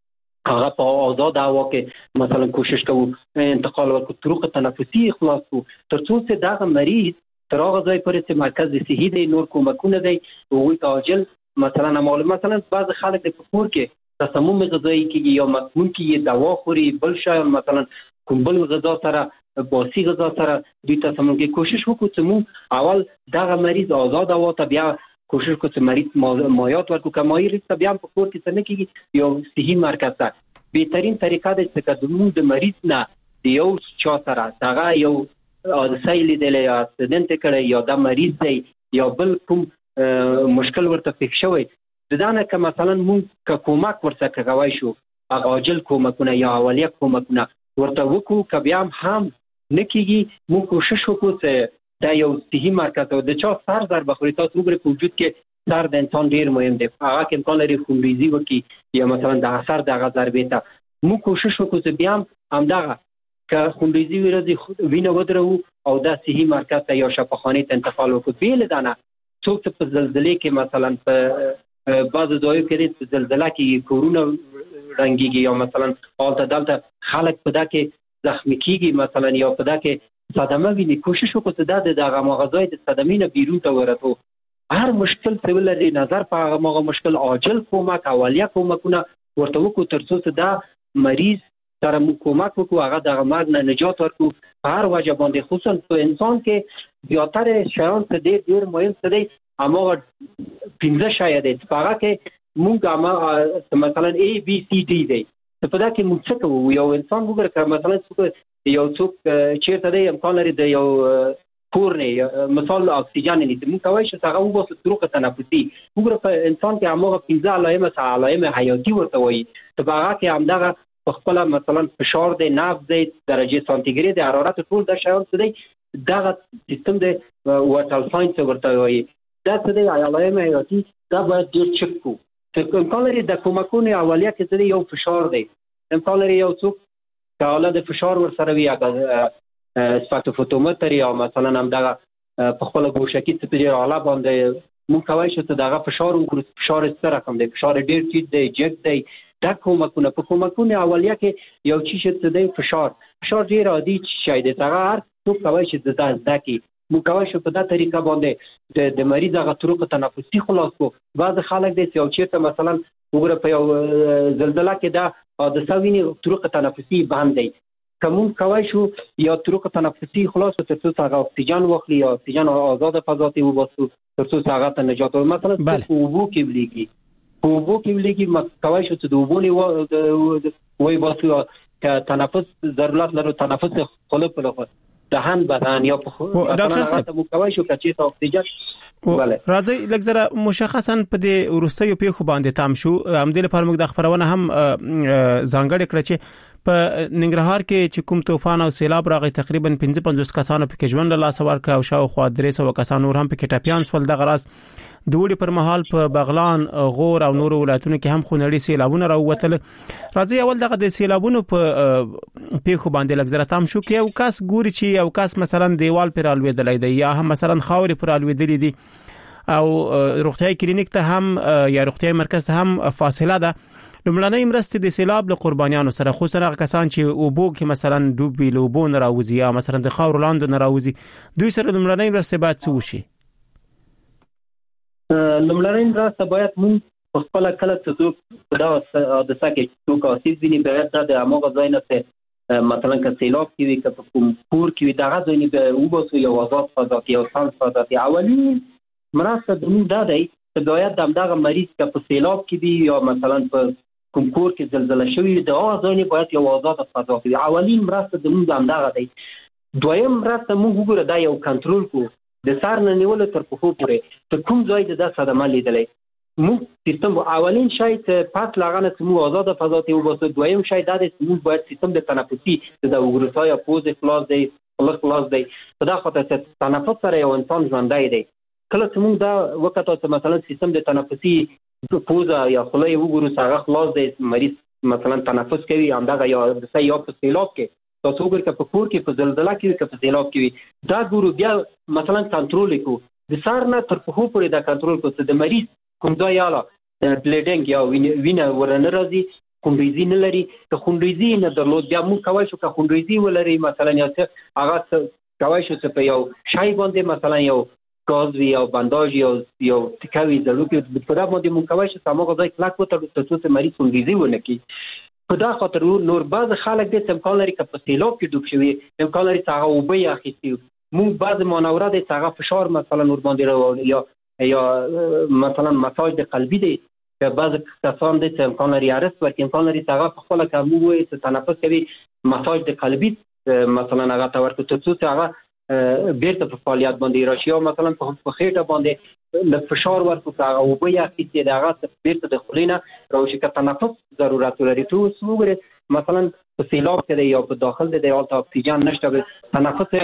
هغه په آزاد هوا کې مثلا کوشش کوو انتقال ورکړو، طرق تنفسي خلاص کړو تر څو چې دغه مریض تر هغه ځای پورې چې مرکز صحي دی، نور کومکونه دی، هغوی ته عاجل مثلا معلوم مثلا بعض خلک د په کور کې تسمم غذایی کېږي یا مسموم کېږي، دوا خوري، بل شیان مثلا کوم بل غذا سره باسي غذا سره دوی تسمم کېږي. کوشش وکړو چې مونږ اول دغه مریض آزاد هوا ته بیا کوشش وکړو چې مریض مایات ورکړو، که مریض ته بیا په کور کې څه نه کېږي یو صحي مرکز ته. بهترین طریقه ده چې که مونږ د مریض نه د یو چا سره دغه یو حادثه یې لیدلی یا اکسیدنت یې کړی یا دا مریض دی یا بل کوم مشکل ورته پیښ شوی، د دا نه که مثلا مونږ که کومک ورڅخه کولی شو هغه عاجل کومکونه یا اولیه کومکونه ورته وکړو، که بیا هم نه کېږي مونږ کوشش وکړو چې دا یو صحي مرکز او د چا سر ضرب بخوري. تاسو وګورئ په وجود کې سر د انسان ډېر مهم دی، هغه کې امکان لري خونریزي وکړي یا مثلا د اثر دغه ضربې ته مونږ کوشش وکړو چې بیا هم همدغه که خونریزي وي وینه ودروو او دا صحي مرکز ته یا شفاخانې ته انتقال وکړو. بې له دا نه څوک چې په زلزلې کې مثلا په بعضو ځایو کې د زلزله کې کورونه ړنګېږي یا مثلا هلته دلته خلک په دا کې زخمي کېږي مثلا یا په دا کې صدمه ویني، کوشش وکړو چې دا د دغه هغه ځای د صدمې نه بیرون ته ورسو. هر مشکل چې ولري نظر په هغه هغه مشکل عاجل کومک اولیه کومکونه ورته وکړو تر څو چې دا مریض سره موږ کومک وکړو، هغه دغه مرګ نه نجات ورکړو په هر وجه باندې. خصوصا په انسان کې زیاتره شیان څه ډېر ډېر مهم څه دی هماغه پنځه شیه دی چې په هغه کې مونږ همه مثلا ای بی سی ډي دی، په دا کې مونږ څه کوو. یو انسان وګوره که مثلا یو څوک چېرته دی امکان لري د یو کور نه مثال اکسیجن نیسي، مونږ کولی شو چې هغه وباسو طرق تنفسي. وګوره په انسان کې هماغه پنځه علایمه څه علایم حیاتي ورته وایي، چې په هغه کې همدغه په خپله مثلا فشار دی، نبض دی، درجې سانتیګرید دی، حرارت، ټول دا شیان څه دی دغه سیستم دی وایټل ساینس ورته وایي. دا څه دی علایمه حیاتي، دا باید ډېر چک کړو امکان لري د کومکونو اولیه کې څه یو فشار دی، امکان لري یو څوک چې حاله د فشار ورسره وي هغه سپاکټوفوتومتر یا مثلا هم دغه په خپل ګوشه کې څه په حاله باندې مونږ کولی شو چې دغه فشار وګورو، فشار څه رقم دی، فشار ډېر ټیټ دی، جګ دی. دا کومکونه په کومکونو اولیه کې یو چی څه دی فشار فشار ډېر عادي شی دی، هغه هر څوک کولی شي د زده کړي. مونږ کولی شو په دا طریقه باندې د مریض هغه طرق تنفسي خلاص کړو. بعض خلک دی چې یو چېرته مثلا وګوره په یو زلزله کې دا حادثه ویني طرق تنفسي بند دی، که مونږ کولی شو یا طرق تنفسي خلاص کړو تر څو هغه اکسیجن واخلي یا اکسیجن آزاد فضا ته وباسو تر څو هغه ته نجات ورکړو. مثلا په اوبو کې ولیږي په اوبو کې ولیږي کولی شو چې د اوبو نه وباسو که تنفس ضرورت لرو تنفس خوله په لخوا دهان بدن یا ډاکټر صاحب مو کولی شو چې تاسو اکسیجن راځي لږ زره مشخصا په دې وروستیو پیښو باندې تام شو. همدې لپاره موږ د خبرونه هم ځانګړې کړې چې په ننګرهار کې چې کوم طوفان او سیلاب راغی تقریبا پنځه پنځوس کسانو په کې ژوند له لاسه ورکړ او شاوخوا درې سوه کسان نور هم په کې ټپیان شول. دغه راز د وړي پر مهال په بغلان، غور او نورو ولایتونو کې هم خونړي سیلابونه راووتل. راځي اول دغه د سیلابونو په پیښو باندې لږ زره تام شو کې یو کس ګوري چې یو کس مثلا دیوال پر الویدلای دی یا هم مثلا خاورې پر الویدلې دي او روغتیايي کلینیک ته هم یا روغتیايي مرکز ته هم فاصله ده. لومړنۍ مرستې د سیلاب له قربانیانو سره خو سره کسان چې اوبو کې مثلا ډوبي له اوبو نه راوځي یا مثلا د خاور لاندې نه راوځي دوی سره لومړنۍ مرستې باید څه وشي؟ لومړنۍ مرسته باید مونږ په خپله کله چې څوک دا حادثه کې څوک آسیب ویني باید دا د هماغه ځای نه مثلا که سیلاب کې وي که په کوم کور کې وي دغه ځای نه به وباسو یو آزاد فضا کې یو سم فضا کې. اولین مرسته د مونږ دا دی چې باید د همدغه مریض که په سیلاب کې وي یا مثلا په کوم کور کې زلزله شوي د هغه ځای نه باید یو آزاد فضا کې وي. اولین مرسته د مونږ همدغه دی. دویم مرسته مونږ وګوره دا یو کنټرول کړو د سر نه نیولو تر پښو پورې چې کوم ځای د دا صدمه لیدلی مونږ سیستم اولین شی چې پس له هغه نه چې مونږ آزاد فضا ته وباسو. دویم شی دا دی چې مونږ باید سیستم د تنفسي د وګروسا یا پوزې خلاص دی خوله خلاص دی په دا خاطر چې تنفس سره یو انسان ژوندی دی. کله چې مونږ دا وکړو چې مثلا سیستم د تنفسي پوزه یا خوله یې وګورو هغه خلاص دی مریض مثلا تنفس کوي همدغه یا د یا په سیلاب کې تاسو وګورئ که په کور کې په زلزله کې که په سیلاب کې وي دا ګورو بیا مثلا کنټرول کړو د سر نه تر پښو پورې دا کنټرول کړو چې د مریض کوم ځای یاله بلیډینګ یا وینه ورنه راځي خونریزي نه لري. که خونریزي نه درلود بیا موږ کولی شو که خونریزي ولري مثلا یا څه هغه کولی شو چې په یو شی باندې مثلا یو گاز وی یا بنداژ یا یا تکوي ضروري کې په دا باندې مونږ کولی شو هغه ځای کلک وتړو تر څو چې مریض خونریزي ونه کړي. په دا خاطر نور بعض خلک دې امکان لري که په سیلاب کې ډوب شوي امکان لري چې هغه اوبه یې اخیستي مونږ بعض مانوره دی چې هغه فشار مثلا نور باندې راوړي یا یا مثلا مساج د قلبي دی که بعض کسان دی چې امکان لري ارست ورکړي امکان لري چې هغه په خپله که موږ ووایو چې تنفس کوي مساج د قلبي مثلا هغه ته ورکړو تر څو چې هغه بیرته په فعالیت باندې راشي یا مثلا په خېټه باندې له فشار ورکړو که هغه اوبه یې اخیستې د هغه بیرته د خولې نه راشي که تنفس ضرورت ولري تو اوس وګورئ مثلا په سیلاب کې دی یا په داخل دی هلته اکسیجن نشته تنفس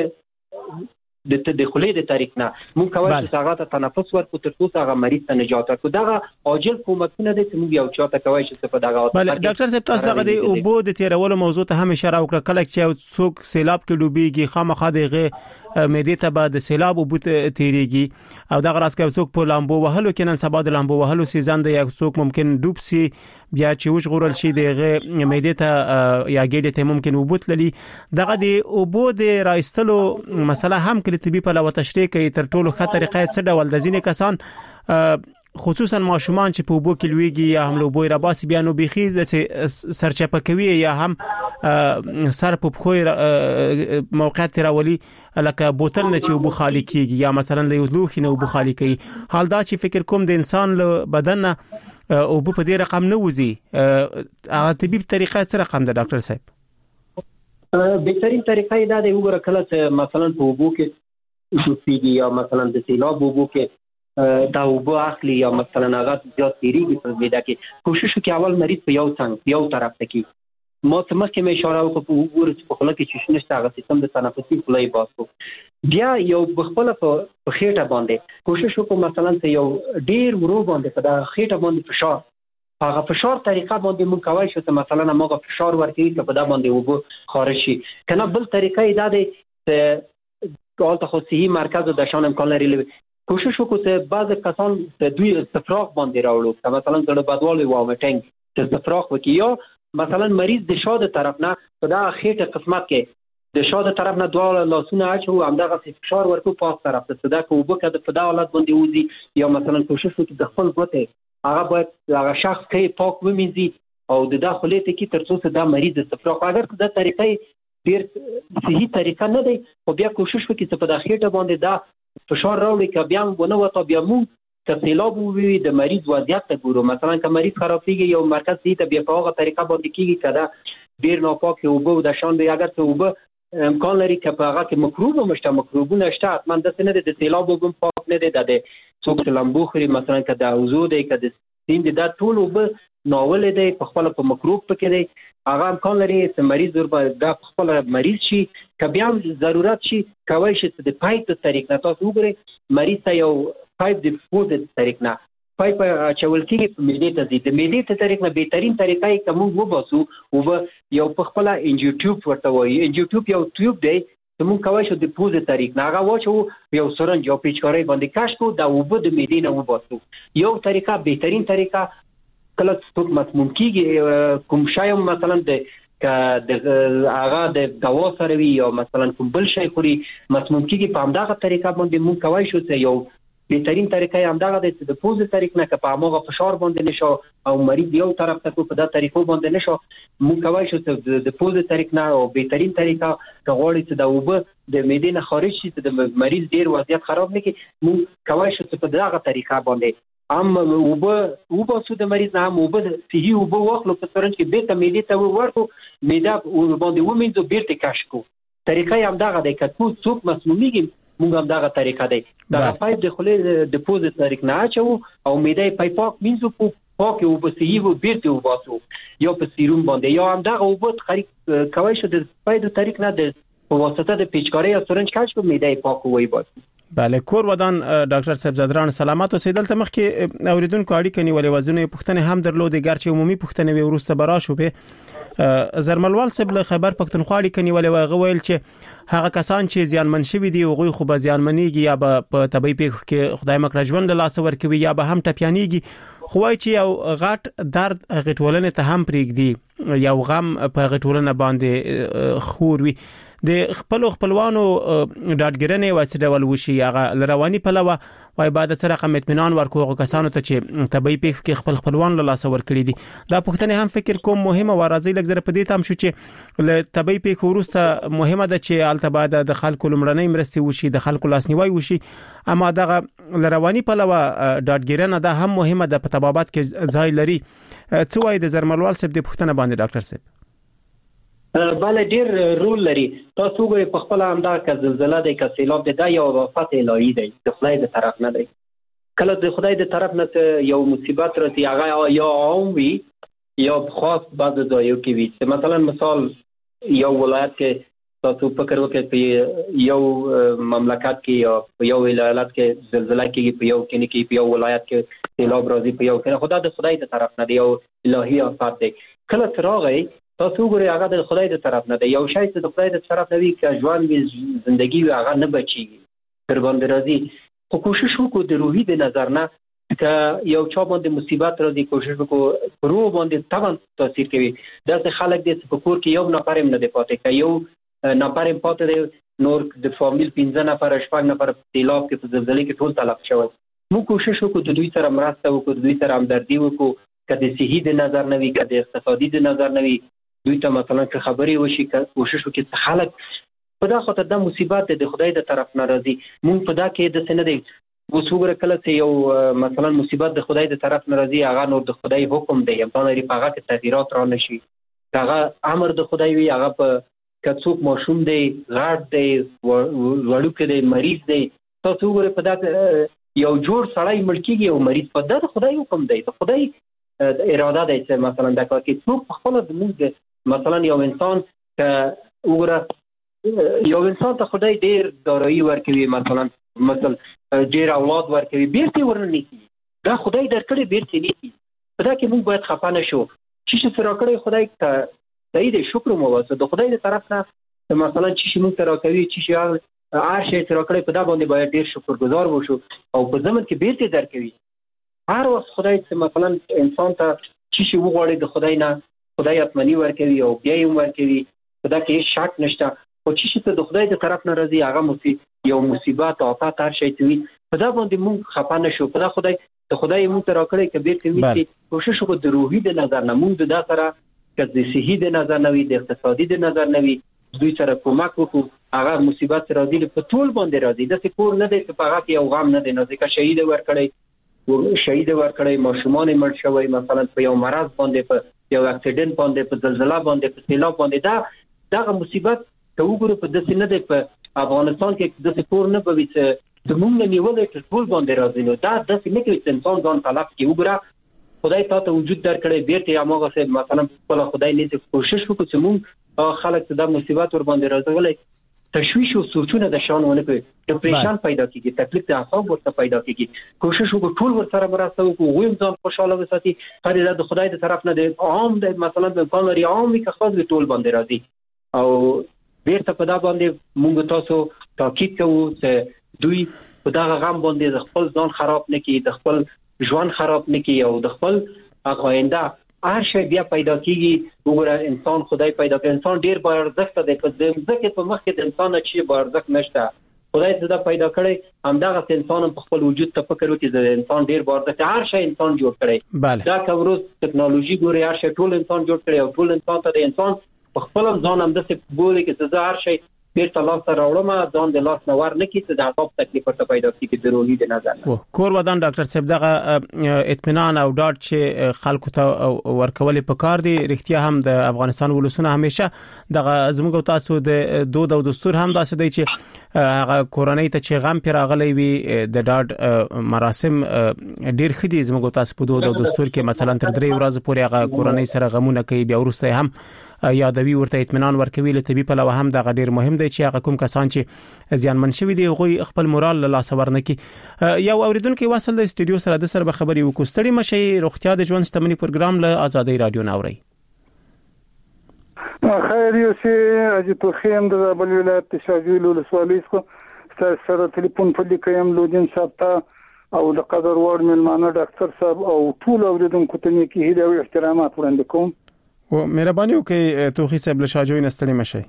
د د خولې د طریق نه موږ کولی شو هغه ته تنفس ورکړو تر څو هغه مریض ته نجات ورکړو. دغه عاجل کومکونه دي چې موږ یو چاته کولی شو چې په دغه بله ډاکټر صاحب تاسو دغه د اوبو د تیرولو موضوع ته هم اشاره وکړه. کله چې یو څوک سیلاب کې ډوبېږي خامخا د هغې معدې ته به د سیلاب اوبو تیریږي او دغه راز که یو څوک په لامبو وهلو کې نن سبا د لامبو وهلو سیزن دی یا څوک ممکن ډوب سي بیا چې وژغورل شي د هغې معدې ته یا ګېډې ته ممکن اوبو تللي دغه د اوبو د رایستلو مسله هم که د طبي پلوه تشریح کوي تر ټولو ښه طریقه یې څه ډول د ځینې کسان خصوصا ماشومان چې په اوبو کې لویږي یا هم له اوبو یې راباسي بیا نو بیخي سرچپه کوي یا هم سر په پښو موقعیت ترې راولي لکه بوتل نه چې اوبو خالي کېږي یا مثلا له یو لوښي نه اوبو خالي کوي. حال دا چې فکر کوم د انسان له بدن نه اوبو په دې رقم نه وځي هغه طبي طریقه څه رقم ده ډاکټر صاحب؟ بهترین طریقه یې دا دی وګوره کله چې مثلا په اوبو کې ډوبېږي یا مثلا د سیلاب اوبو کې دا اوبه اخلي یا مثلا هغه زیات تیریږي په معده کې کوشش وکړي اول مریض په یو څنګ یو طرف ته کړي. ما ته مخکې مې اشاره وکړه په وګوره چې په خوله کې چې نشته هغه سیستم د تنفسي خوله یې باز کړو بیا یو بخپله په خېټه باندې کوشش وکړو مثلا چې یو ډېر ورو باندې په دغه خېټه باندې فشار هغه فشار طریقه باندې مونږ کوي چې مثلا موږ فشار ورکوي چې په دا باندې وبو خارج شي کنه. بل طریقه دا دی چې حالت خو صحي مرکز د شان امکان لري کوشش وکړو چې بعض کسان د دوی استفراغ باندې راوړو چې مثلا د بدوالي وامټنګ چې استفراغ وکړي یا مثلا مریض د شاده طرف نه په دا خېټه قسمت کې د شاده طرف نه دوه لاسونه اچو همدغه فشار ورکو پاس طرف ته صدا کو وبکه په دا حالت باندې وځي یا مثلا کوشش وکړي د خپل ګوته هغه باید هغه شخص کې پاک ومینځي او د داخلي ته کې ترڅو دا مریض استفراغ اگر دا طریقې ډیر صحیح طریقه نه دی خو بیا کوشش وکړي چې په دا خېټه باندې دا فشار راوړي که بیا ونه وته بیا موږ که سیلاب ووي د مریض وضعیت ته ګورو. مثلا که مریض خرابېږي یو مرکز دی ته بیا په هغه طریقه باندې کېږي که دا ډېر ناپاکې اوبه د شان دی اگر څه اوبه امکان لري که په هغه کې مکروب هم شته مکروبونه شته حتما داسې نه دی د سیلاب اوبه هم پاک نه دی دا د څوک چې لمبو خوري مثلا که د حوضو دی که د سیند دی دا ټول اوبه ناولې دی په خپله په مکروب پکې دی هغه امکان لري چې مریض وربه دا په خپله مریض شي که بیا هم ضرورت شي کولی شي چې د پایپ د طریق نه تاسو وګورئ مریض ته یو پایپ د پښو د طریق نه پایپ اچول کېږي په معدې ته ځي د معدې ته طریق نه بهترین طریقه یې که موږ وباسو اوبه یو په خپله انجیوټیوب ورته وایي انجیوټیوب یو ټیوب دی چې موږ کولی شو د پښو د طریق نه هغه واچوو یو سرنج یو پیچکارۍ باندې کش کړو دا اوبه د معدې نه وباسو یو طریقه بهترین طریقه کله څوک مسموم کېږي کوم شی هم مثلا د که د هغه د دوا سره وي یا مثلا کوم بل شی خوري مسموم کېږي په همدغه طریقه باندې موږ کولی شو چې یو بهترین طریقه یې همدغه دی چې د پوزې طریق نه که په هماغه فشار باندې نه شو او مریض یو طرف ته په دا طریقو باندې نه شو موږ کولی شو چې د پوزې طریق نه او بهترین طریقه که غواړي چې دا اوبه د معدې نه خارج شي چې د مریض ډېر وضعیت خراب نه کړي موږ کولی شو چې په دغه طریقه باندې هم اوبه وباسو د مریض نه هم اوبه صحي اوبه واخلو په سرنج کې بېرته معدې ته ورکړو معده باندې ومینځو بېرته کش کړو طریقه یې همدغه دی که څوک مسمومیږي موږ همدغه طریقه دی دغه پایپ د خولې د پوزې طریق نه اچوو او معده یې پای پاک مینځو په پاکې اوبه صحي و بېرته وباسو یا په سیروم باندې یا همدغه اوبه خرید کولی شو د پای د طریق نه د په واسطه د پیچکارۍ یا سرنج کش کړو معده یې پاک وباسو. بله کور ودان ډاکټر صاحب زادران سلامات اوسئ. دلته مخکې اوریدونکو اړیکه نیولې وزنه پښتنه هم درلودې ګرچې عمومي پښتنه وي ورسته برا شو به زرملوال صاحب له خبر پښتونخوا اړیکه نیولې وغویل چې هغه کسان چې زیانمن شوي دي هغوی خو به زیانمنېږي یا به په طبي پیښو کې خدای مکړه ژوند له لاسه ورکوي یا به هم ټپیانېږي خو وایي چې یو غټ درد هغې ټولنې ته هم پرېږدي یو غم په هغې ټولنه باندې خور وي د خپلو خپلوانو ډاډګرنې وایي څه ډول وشي هغه له رواني پلوه وایي باید څه رقم اطمینان ورکړو هغو کسانو ته چې طبي پیښو کې خپل خپلوان له لاسه ورکړي دي. دا پوښتنې هم فکر کوم مهمه وه راځئ لږ زره په دې تم شو چې له طبي پیښو وروسته مهمه ده چې هلته باید د خلکو لومړنۍ مرستې وشي د خلکو لاسنیوی وشي اما دغه له رواني پلوه ډاډګرنه دا هم مهمه ده په طبابت کې ځای لري. څه وایي د زرملوال صاحب د پوښتنه باندې ډاکټر صاحب؟ بله ډېر رول لري. تاسو وګورئ په خپله همدغه که زلزله دی که سیلاب دی دا یو آفت الهي دی د خدای د طرف نه دی. کله د خدای د طرف نه یو مصیبت راځي هغه یا عام وي یا خاص بعض ځایو کې وي چې مثلا مثال یو ولایت کې تاسو فکر وکړئ په یو مملکت کې یا په یو ولایت کې زلزله کېږي په یو کې کې په یو ولایت کې سیلاب راځي په یو کې خدا د خدای د طرف نه دی یو الهي آفت دی. کله چې راغی تاسو وګورئ هغه د خدای د طرف نه دی یو شی چې د خدای د طرف نه وي که ژوند وي زندګي وي هغه نه بچېږي تر باندې راځي خو کوشش وکړو د روحي د نظر نه که یو چا باندې مصیبت راځي کوشش وکړو په روح باندې طبعا تاثیر کوي. داسې خلک دي چې په کور کې یو نفر هم نه دی پاتې که یو نفر هم پاتې دی نور د فامیل پنځه نفره شپږ نفره په سیلاب کې په زلزلې کې ټول تلف شوی موږ کوشش وکړو د دوی سره مرسته وکړو د دوی سره همدردي وکړو که د صحي د نظر نه وي که د اقتصادي د نظر نه وي دوی ته مثلا که خبرې وشي کوشش وکړي چې خلک په دا خاطر دا مصیبت د خدای د طرف نه راځي مونږ په دا کې داسې نه دی اوس وګوره کله چې یو مثلا مصیبت د خدای د طرف نه راځي هغه نور د خدای حکم دی امکان لري په هغه کې تغییرات را نه شي هغه امر د خدای وي هغه په که څوک ماشوم دی غټ دی وړوکی دی مریض دی تاسو وګورئ په دا یو جوړ سړی مړ کېږي او مریض په دا د خدای حکم دی د خدای اراده دی چې مثلا دا کار کې څوک په خپله زموږ مثلا یو انسان که وګوره یو انسان ته خدای ډېر دارایي ورکوي مثلا مثلا ډېر اولاد ورکوي بیرته ورنه نیسي دا خدای درکړی بیرته نیسي په دا کې موږ باید خفه نه شو چې څه راکړی خدای ته دې شکر مو واسه د خدای تر طرف نه مثلا چې موږ تر راکوي چې هر شی تر راکړی په دا باندې باید ډیر شکرګزار وشو او په زمن کې بیرته درکوي هر وخت خدای ته مثلا انسان ته چې شی وغواړي د خدای نه خدای اتمنی ورکوي او بیا یې ورکوي په دا کې شک نشته او چې څه د خدای تر طرف نه راځي هغه مصیبت یو مصیبت او آفت هر شی توي په دا باندې موږ خفه نه شو په دا خدای د خدای موږ تر راکړی کې بیرته وي کوشش وکړو د روحي د نظر نه موږ د سره که د صحي د نظر نه وي د اقتصادي د نظر نه وي دوی سره کومک وکړو هغه مصیبت راځي په ټول باندې راځي د سکور نه دی په هغه کې یو غم نه دی نو ځکه شهید ورکړی او شهید ورکړی ماشومان مړ شوی مثلا په یو مرض باندې په یو اکسیډنټ باندې په زلزلہ باندې په سیلاب باندې دا دغه مصیبت ته وګورو په داسې نه دی په افغانستان کې د سکور نه په ویڅ د موږ نه نیولې ټول باندې راځي نو دا داسې نه کوي چې انسان ځان طلب کې وګوره خدای تاسو وجود درکړي بیرته یا موږ سه مثلا خپل خدای نه کوشش وکړو چې موږ خلک ته د مصیبت ور باندې راځولې تشویش او سوچونه د شانونه کوي ډیپریشن پیدا کیږي تکلیف د اعصاب ورته پیدا کیږي کوشش وکړو ټول ور سره مرسته وکړو ویم ځان خوشاله وساتي هر د خدای تر طرف نه د عام د مثلا د کانوري عام کې خاص ټول باندې راځي او بیرته په دا باندې موږ تاسو تاکید کوو چې دوی په دا غم باندې خپل ځان خراب نه کړي د خپل ژوند خراب نه کړي او د خپل آینده هر شی بیا پیدا کیږي وګوره انسان خدای پیدا کړ انسان ډیر با ارزښت دی په دې ځکه په مخ کې د انسان چې با ارزښت نشته خدای زدا پیدا کړی همدغه انسان په خپل وجود ته فکر وکړي د انسان ډیر با ارزښت هر شی انسان جوړ کړی دا کومروز ټکنالوژي ګوري هر شی ټول انسان جوړ کړی او ټول انسان ته د انسان په خپل ځان هم د څه بوله کې زدا هر شی بیرته لاس سره راوړم ځان د لاس نور نه کیته د عذاب تکلیف ورته پیدا کیږي د روحي د نظر نه کور ودان ډاکټر صاحب دغه اطمینان او ډاټ چې خلکو ته ورکول په کار دي رښتیا هم د افغانستان ولسونه همیشه دغه زموږ تاسو د دود او دستور هم داسې دی چې هغه کورنۍ ته چې غم پیراغلی وي د ډاټ مراسم ډیر خدي زموږ تاسو په دود او دستور کې مثلا تر درې ورځې پورې هغه کورنۍ سره غمونه کوي بیا ورسته هم یادوي ورته اطمینان ورکوي له طبي په لور هم دغه ډیر مهم دی چې هغه کوم کسان چې زیانمن شوي دي غوي خپل مورال له لاس ورنکي یو اوریدونکو وصل د استودیو سره د سره خبري وکړستړي مشي روغتیا د ژوند شتمنۍ پروګرام له آزادۍ رادیو ناوري خیر یو سي اجي تو خیم د بل ولایت شاجویل ولسوالۍ څخه سره ټلیفون په لیکم لودین صاحب ته او د قدر وړ ملمانه ډاکټر صاحب او ټول اوریدونکو ته نیکی هیله او احترامات وړاندې کوم و مهرباني وکړئ توخی صاحب له شاجوی نستړي مشي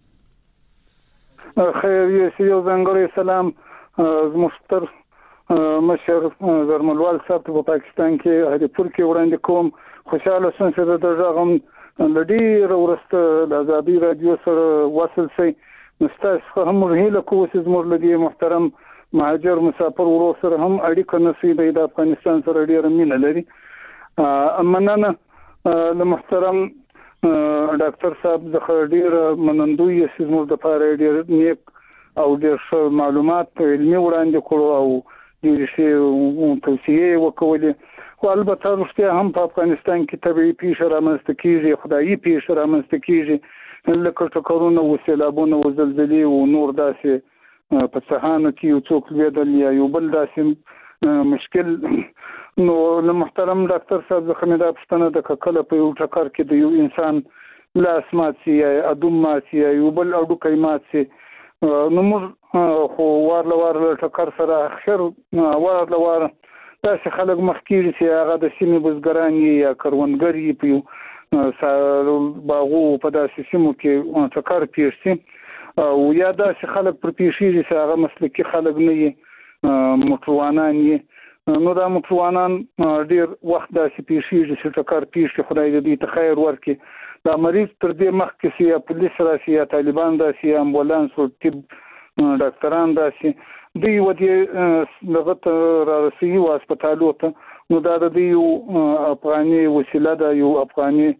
خیر یو یو ځانګړی سلام مستر مشر زرملوال صاحب په پاکستان کې هریپور کې وړاندې کوم خوشاله سم چې د ژغم لډی ورسته د آزادۍ رادیو سره وصل شي مستاسو هم هیله کوم چې زموږ لدی محترم مهاجر مسافر ورو سره هم اړیکه نصیب د افغانستان سره ډیر مینه لري امنانه د محترم ډاکټر صاحب د ډیر منندوی سیمو د پاره ډیر نیک او ډیر معلومات علمي وړاندې کړو او ډیر شی توصیه وکولې خو البته رښتیا هم په افغانستان کې طبيعي پیښې رامنځته کیږي خدایي پیښې رامنځته کیږي لکه ټکرونه او سیلابونه او زلزلې او نور داسې په صحانه کې یو څوک لیدل یا یو بل داسې مشکل نو له محترم ډاکټر صاحب څخه مې دا پوښتنه د کله په یو ټکر کې د یو انسان لاس مات سي یا ادم مات سي یا یو بل اډوکی مات سي نو موږ خو وارله وارله ټکر سره اخر وارله وارله تاسو خلک مخکې چې هغه د سیمې بزګران یا کروندګر په سارو باغو په داسې سیمو کې ټکر پیښ سي او یا داسې خلک پر پیښې چې هغه مسلکي خلک نه وي مټروانان یې نو دا مټروانان ډیر وخت داسې پیښې چې ټکر پیښ خدای دې ته خیر ورکړي دا مریض تر دې مخکې چې یا پولیس راشي یا طالبان راشي یا امبولانس او طب ډاکټران راشي دوی ودی لغت را رسیدي و هسپتالو ته نو دا د یو افغاني وسیله ده یو افغاني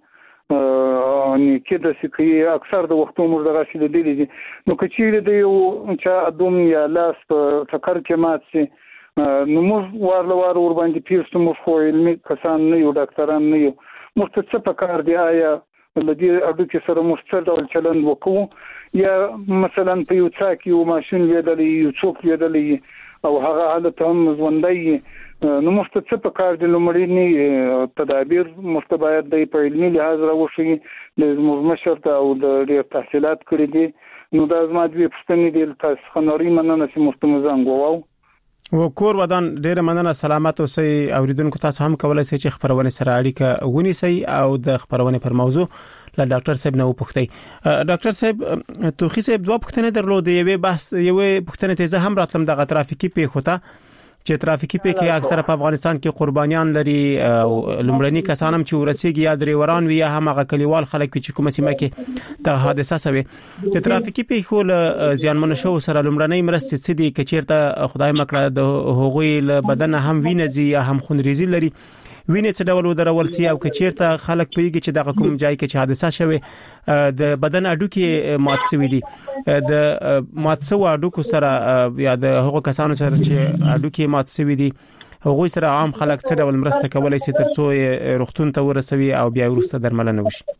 ان کېده چې اکثر د وختو موږ دغه شي لیدلی دي نو کچېره د یو چې ادم یا لاس ټکر کې مات سي نو موږ وارله وار ور باندې پیرسته موږ خو علمي کسان نه یو ډاکټران نه یو موږ ته څه پکار دی آیا لدی اډوکې سره موږ څه ډول چلند وکړو یا مثلا په یو څاک یو ماشين لیدلې یو څوک لیدلې او هغه حالت هم ژوندۍ نو موږ ته په کار د لومړني تدابیر موږ باید د په علمي لحاظ راوښي د زموږ مشر ته او د ډېر تحصیلات کړی دي نو دا زما د پښتنې د تاسو خنوري مننه چې موږ ته مزنګ وواو و کور ودان ډیره مننه سلامت اوسئ اوریدونکو تاسو هم کولای شئ چې خبرونه سره اړیکه ونیسئ او د خبرونه پر موضوع له ډاکټر صاحب نه وپوښتئ ډاکټر صاحب توخی صاحب دوه پوښتنې درلودې یوه بحث یوه پوښتنه ته زه هم راتلم د ترافیکي پیښو چې ترافیکي پیښې اکثره په افغانستان کې قربانیان لري او لومړني کسان هم چې ورسېږي یا درېوران وي یا هم هغه کلیوال خلک چې کومه سیمه کې د حادثه سوي چې ترافیکي پیښو له زیانمن شو سره لومړنۍ مرستې څه دي کچېرته خدای مکړه د هغوی له بدن هم وینځي یا هم خونریزي لري وینې څه ډول ودرول سي او کچېرته خلک پیږي چې د کوم ځای کې چې حادثه شوه د بدن اډوکي مات شوی دي د مات شو اډوکو سره یا د هغو کسانو سره چې اډوکي مات شوی دي هغوی سره عام خلک څه ډول مرسته کولای شي ترڅو روغتون ته ورسوي او بیا وروسته درملنه وشي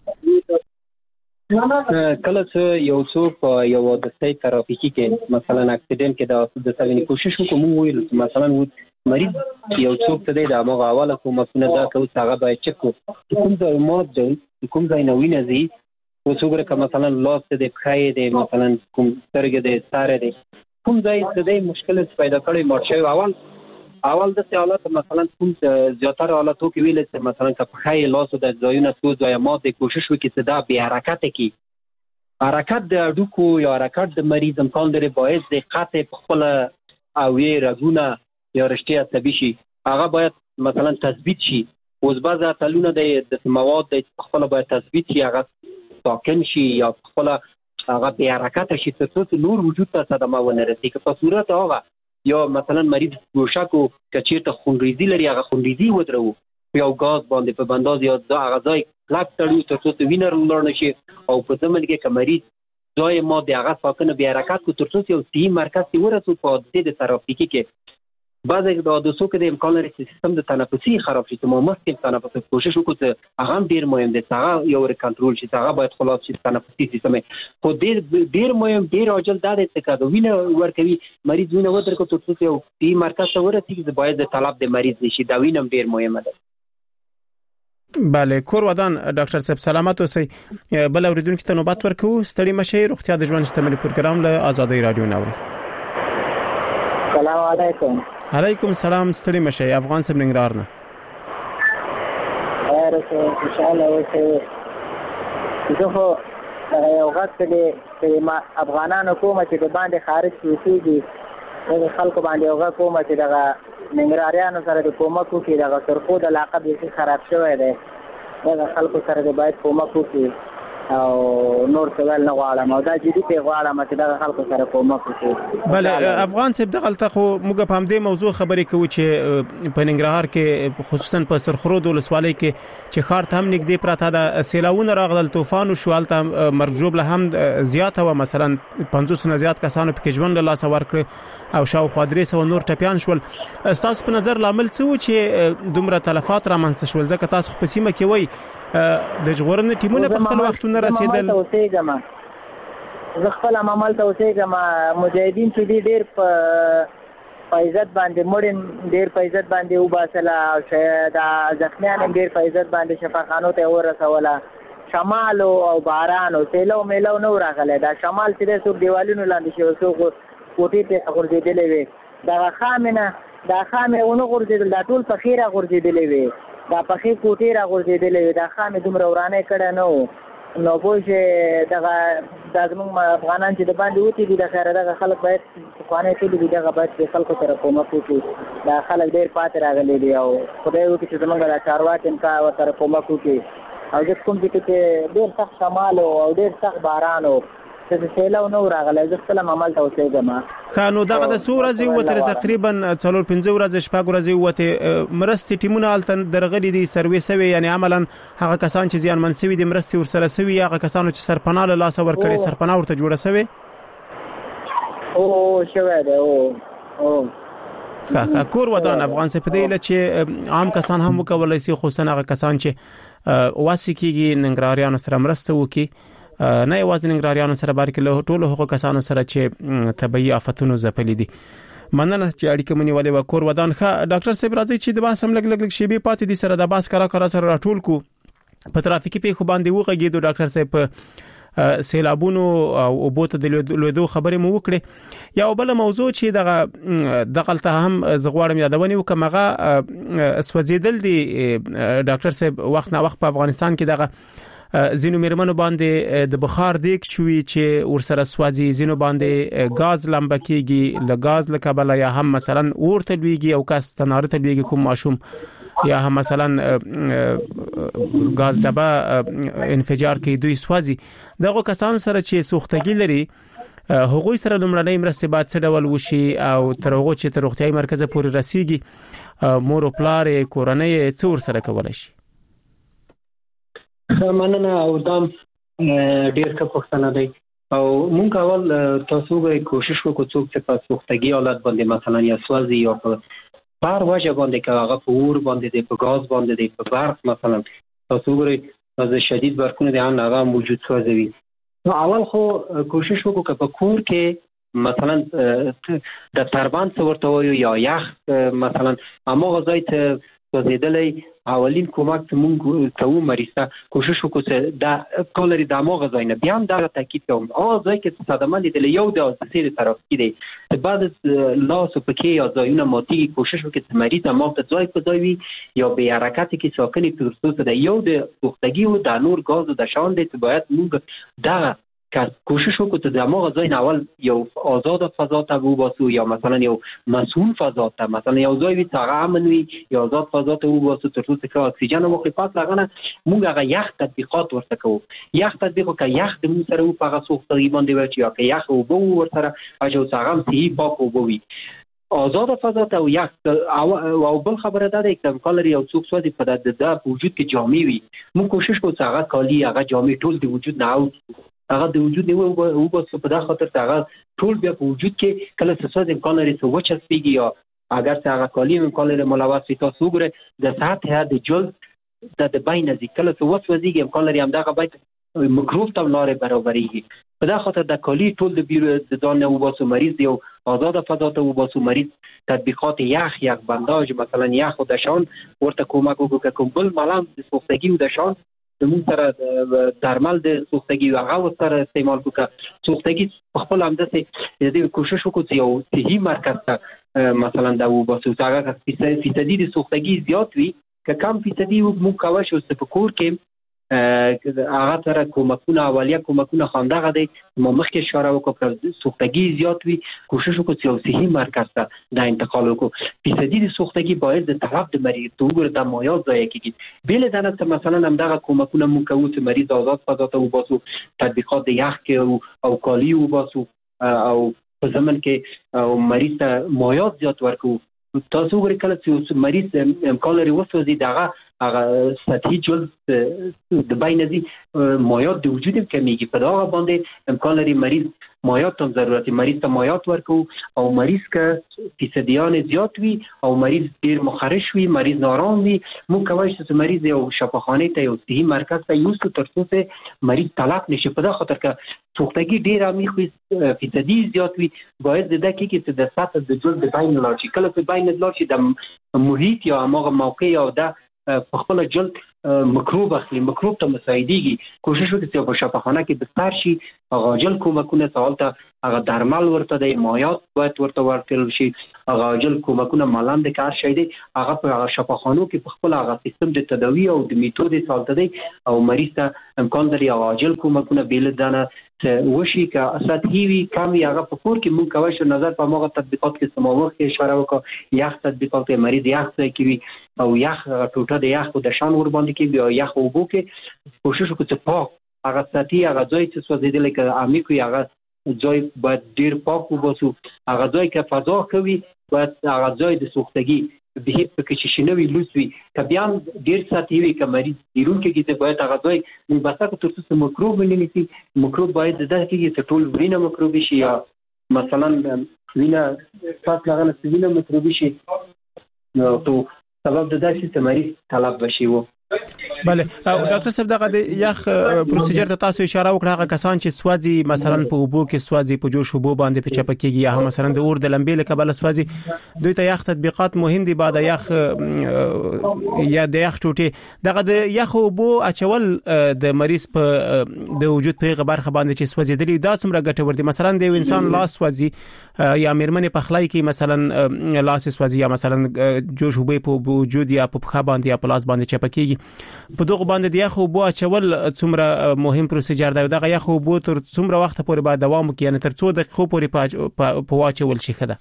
کله چې یو څوک یو د سټي ترافیکي کې مثلا اکسیډنټ کې د سوینې کوشش وکړو ویل مثلا مریض یو څوک ته د هغه حواله کومه نه دا کوي هغه باید چک کوم ځای مات دی کوم ځای نه وینځي او څوک که مثلا لاس د خای دی مثلا کوم سترګې دی ساره دی کوم ځای د مشکل پیدا کړي مرشي اول اول د حالت مثلا کوم زیاتره حالاتو کې ویل چې مثلا که خای لاس د ځایونه څو ځای مات دی کوشش وکړي چې دا به حرکت کی حرکت د اډوکو یا حرکت د مریض امکان لري باعث د قطع خپل او یې رګونه یا رشته عصبي شي هغه باید مثلا تثبیت شي اوس بعضه تلونه د مواد د خپل باید تثبیت شي هغه ساکن شي یا خپل هغه به حرکت شي ترڅو نور وجود ته صدمه ونه رسي که په صورت هغه یا مثلا مریض ګوشکو کچېرته خونریزي لري هغه خونریزي ودرو یو غاز باندې په بنداز یا هغه ځای کلک تړو ترڅو وینر لور نشي او په ځمن کې که مریض ځای ما د هغه ساکنه به حرکت کو ترڅو یو سی مرکز ته ورسو په د ترافیکي کې بعضی د حادثو کې د امکان لري چې سیستم د تنفسي خراب شي ته ممکن تنفس کوشش وکړو چې هغه ډیر مهم دی هغه یو کنټرول شي هغه باید خلاص شي تنفسي سیستم خو ډیر ډیر مهم ډیر عاجل دا دی چې دا وینه ورکوي مریض وینه ورکړي ترڅو یو سی مرکز ته ورسیږي چې باید د طلب د مریض نشي دا وینه ډیر مهمه ده بله کور ودان ډاکټر صاحب سلامت اوسئ بل اوریدونکو ته نوبت ورکو ستړي مشه روغتیا د ژوند شتمنۍ پروګرام له آزادۍ رادیو ناوړي السلام علیکم علیکم السلام ستړي مشه افغان صاحب ننګرهار نه خیر اوسه خوشاله اوسه زه خو یو غږ چې ما افغانانو کومه چې د باندې خارج کیږي د خلکو باندې یو غږ کومه چې دغه ننګرهاریانو سره د کومک وکړي دغه سرخو د علاقه بیخي خراب شوی دی دغه خلکو سره د باید کومک وکړي او نور څه ول نه غواړم او دا جدي په غواړم چې دا خلکو سره کومک وکړي بله افغان صاحب دغلته خو موږ په همدې موضوع خبرې کوو چې په ننګرهار کې خصوصا په سرخرود ولسوالۍ کې چې خار ته هم نږدې پراته ده سیلاونه راغلل طوفان او شوالته مرګ ژوبله هم زیاته و مثلا پنځوس نه زیات کسانو په ژوند له لاسه ورکړ او شاوخوا درې سوه نور ټپیان شول تاسو په نظر لامل څه و چې دومره تلفات رامنځته شول ځکه تاسو په سیمه کې وای د ژغورنې ټیمونه په خپل وختونه رسیدل زه خپل عمل ته اوسېږم مجاهدین چې دي ډېر په عزت باندې مړ ډېر په عزت باندې وباسله او د زخمیان هم ډېر په عزت باندې شفاخانو ته ورسوله شمال او باران او سیلو میلو نه راغلی دا شمال چې دی څوک دیوالونو لاندې شوی څوک کوټې ته غورځېدلی وي دغه خامې نه دا خامې ونه غورځېدل دا ټول پخې را غورځېدلی وي دا پخې کوټې را غورځېدلی وي دا خامې دومره ورانۍ کړی نه و نو پوه شې دغه دا زموږ افغانان چې د باندې وتې دي د خیره دغه خلک باید پخوانی تللي دي دغه باید د خلکو سره کومک وکړي دا خلک ډېر پاتې راغلي دي او خدای وکړي چې زموږ دا چارواکي امکان ورسره کومک وکړي او زه کوم ځای کې ډېر سخت شمال او ډېر سخت باران و چې سیلو نو راغلی زه خپل عمل ته اوسېږم ښه نو دغه د څو ورځې ووتلې تقریبا څلور پنځه ورځې شپږ ورځې ووتې مرستې ټیمونه هلته درغلي دي سروې سوي یعنې عملا هغه کسان چې زیانمن سوي دي مرستې ورسره سوي هغه کسانو چې سرپناه له لاسه ورکړې سرپناه ورته جوړه سوې او شوی دی او او ښه کور ودان افغان صاحب دی چې عام کسان هم وکولای شي خصوصا هغه کسان چې واسي کېږي ننګرهاریانو سره مرسته وکړي نه یوازې ننګرهاریانو سره بلکې له ټولو هغو کسانو سره چې طبیعي آفتونو ځپلي دي مننه چې اړیکه مونږ ولې وکور ودان ښه ډاکټر صاحب راځي چې د باسم لګ لګ شی به پاتې دي سره د باس کرا کرا سره راټول کو په ترافیکي پیښو باندې وغږیدو ډاکټر صاحب سیلابونو او بوته د لویدو خبرې مو وکړي یو بل موضوع چې دغه دغلته هم زغواړم یادونی وکمغه سوځیدل دي ډاکټر صاحب وخت نه وخت په افغانستان کې دغه زینو میرمنو باندې د بخار دیګ چوي چې ورسره سوځي زینو باندې غاز لمبکیږي ل غاز لکبل یا هم مثلا ورته لويږي او کاس تناره ته لويږي کوم ماشوم یا هم مثلا غاز ډبه انفجار کې دوی سوځي دغه کسانو سره چې سوختګي لري هغوی سره لمړنۍ مرستې باید څه ډول وشي او تر هغه چې تر روغتیايي مرکز پورې رسیږي مور او پلار کورنۍ څو ور سره کولای شي مننه او دام ډیر ښه پوښتنه دی او مونږ اول تاسو غوښتل کوشش وکړو چې په سوختګي حالت باندې مثلا یا سوځي یا په بار واجه باندې که هغه په اور باندې دی په غاز باندې دی په برق مثلا تاسو ګورئ از شدید برقونه دی هغه موجود سوځوي نو اول خو کوشش وکړو چې په کور کې مثلا د تربان څه ورته وایو یا یخ مثلا اما غځای ته سوځیدلې اولین کومک ته مونږ کوو مریض ته کوشش وکړو چې دا کالوري د ما غځای نه بیا هم دا تاکید کوم او ځای کې صدمه لیدل یو د سیر طرف کې دی بعد لاس په کې یا ځایونه ماتي کوشش وکړو چې مریض ما ته ځای په ځای وي یا به حرکت کې ساکني پرسته د یو د پختګي او د نور غاز د شان دی چې باید موږ دا کوشش وکړو چې د ما غځای نه اول یو آزاد فضا ته وباسو یا مثلا یو مسئول فضا ته مثلا یو ځای وي چې امن وي یا آزاد فضا ته وباسو تر څو چې اکسیجن مو خپات لغنه موږ هغه یخ تطبیقات ورته کوو یخ تطبیق کې یخ د موږ سره په هغه سوختګي باندې وچی یا کې یخ او بو ورته اجو څنګه سي پاک او بوي آزاد فضا ته یخ او بل خبره ده چې کالوري او څوک سوځي په د وجود کې جامې وي موږ کوشش کوو چې هغه کالی هغه جامې ټول د وجود نه او هغه د وجود نیو او بس په دغه خاطر هغه ټول بیا په وجود کې کله څه څه د کالوري څه وچه سپیږي یا اگر څه هغه کالی من کالوري ملوث وي تاسو وګورئ د سطح د جلد د د بین ځکه کله څه وسوځيږي کالوري هم دغه باید مکروب ته لارې برابرېږي په دغه خاطر د کالی ټول د بیرو د ځان نه وباسو مریض دی آزاد فضا ته وباسو مریض تطبیقات یخ یخ بنداج مثلا یخ او د شان ورته کومک وکړو کوم بل ملام د سوختګي او د شان د موږ سره درمل د سوختګي هغه سره استعمال وکړه سوختګي په خپل همداسې د کوشش وکړو چې یو صحي مرکز ته مثلا دا وباسو هغه فیصدي د سوختګي زیات وي که کم فیصدي موږ کولی شو چې په کور کې هغه سره کومکونه اولیه کومکونه خواندغه دی ما مخکې اشاره وکړه سوختګي زیات وي کوشش وکړو چې یو صحي مرکز ته د انتقال وکړو فیصدي د سوختګي باید د طرف د مریض ته وګوره د مایات ضایع کیږي بل د نه مثلا همدغه کومکونه موږ کوو چې مریض آزاد فضا ته وباسو تطبیقات د یخ کې او کالی وباسو او په زمن کې او مریض ته مایات زیات ورکو تاسو وګورئ کله چې مریض کالوري وسوځي دغه هغه سطحي جلد د بین دي مایات د وجود کمیږي په دا باندې امکان لري مریض مایات هم ضرورت مریض ته مایات ورکو او مریض که فیصدیان زیات وي او مریض ډیر مخرش وي مریض نارام وي موږ کولی شو چې مریض یو شفاخانه ته یو صحي مرکز ته یوسو تر څو چې مریض طلاق نشي په دا خاطر که سوختګي ډیر امي خو فیصدي زیات وي باید د دقیقې کې چې د سطح د جلد د بین لاړ کله چې بین لاړ شي د محیط یا هغه موقع یا د په خپل جلد مکروب اخلي مکروب ته مساعدېږي کوشش وکړئ چې په شفاخانه کې بستر شي هغه جل کومکونه سوال ته هغه درمل ورته دی مایات باید ورته ورکړل شي هغه جل کومکونه ملام د کار شي دی هغه په شفاخانو کې په خپل هغه سیستم د تداوی او د میتود سالته دی او مریض ته امکان لري هغه جل کومکونه بیل دانه وشي که سطحي وي کم وي هغه په کور کې مونږ کولی شو نظر په هغه تطبیقات کې چې ما مخکې اشاره وکړه یخ تطبیقات کې مریض یخ ځای کې وي او یخ ټوټه د یخ د شان ور باندې کې بیا یخ اوبو کې کوشش وکړو چې پاک هغه سطحي هغه ځای چې سوځېدلی که عمیق وي هغه ځای باید ډېر پاک وباسو هغه ځای که فضا ښه وي باید هغه ځای د سوختګي به په کې شي نوې لوس وي که بیا ډېر سطحي وي که مریض بیرون کې کېږي باید هغه ځای موږ بسته کړو تر څو مکروب ونه نیسي مکروب باید داسې کېږي چې ټول وینه مکروبي شي یا مثلا وینه پاس لغنه چې وینه مکروبي شي نو تو سبب د داسې چې مریض طلب بشي و بله ډاکټر صاحب دغه د یخ پروسیجر ته تاسو اشاره وکړه هغه کسان چې سوځي مثلا په اوبو کې سوځي په جوش اوبو باندې په چپکیږي یا مثلا د اور د لمبې له کبله سوځي دوی ته یخ تطبیقات مهم دي بعد یخ یا د یخ ټوټه دغه د یخ اوبو اچول د مریض په د وجود په برخه باندې چې سوځیدلی دا څومره ګټور دي مثلا د انسان لاس سوځي یا میرمنې په خلای کې مثلا لاس سوځي یا مثلا جوش اوبو په وجود یا په خا باندې یا په لاس باندې چپکیږي په دغه باندې د یخ اوبو اچول څومره مهم پروسیجر دی دغه یخ اوبو تر څومره وخت پورې باید دوام وکړي یعنی تر څو دقیقو پورې په واچول شي خده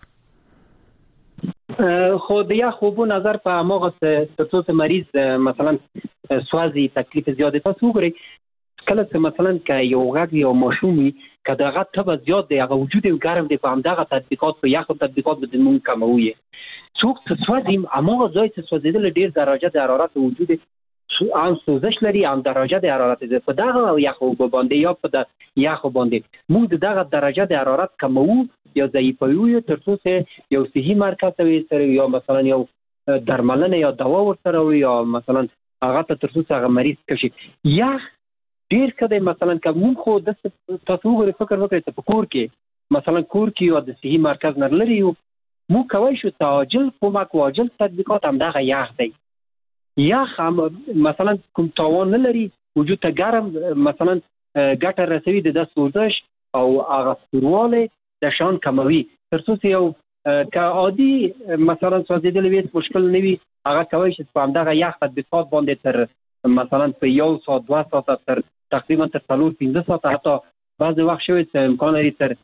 خو د یخ اوبو نظر په موغه څه مریض مثلا سوازي تکلیف زیاده تاسو وګورئ کله چې مثلا ک یو غږ یو ماشومي کله هغه تب زیات دی هغه وجود یې ګرم دی په همدغه تطبیقات په یخ تطبیقات به مونږ کموي څوک چې سوازي اموغه ځای چې سوځیدل ډیر درجه د حرارت وجود ان سوزش لري ان درجه د حرارت په دغه یخ اوبو باندې یا په د یخ باندې موږ دغه درجه د حرارت کمو یا ضعیفوي تر څو چې یو صحي مرکز وي سره یا مثلا یو درملنه یا دوا ورسره وي یا مثلا هغه تر څو چې هغه مریض کشي یخ ډیر کده مثلا کوم خو د تاسو غوړي فکر وکړئ په کور کې مثلا کور کې یو د صحي مرکز نه لري مو کوي شو تعجل کومک واجل تطبیقات هم دغه یخ دی یخ هم مثلا کوم تاوان نه لري وجود ته ګرم مثلا ګټه رسوي د سوزش او هغه سرواله د شان کموي تر څو یو که عادي مثلا سوځیدل وي مشکل نه وي هغه کوي چې په همدغه یخ تطبیقات باندې تر مثلا په یو ساعت دوه ساعت تر تقریبا تر څلور پنځه ساعت حتی بعضی وخت شوی چې امکان لري تر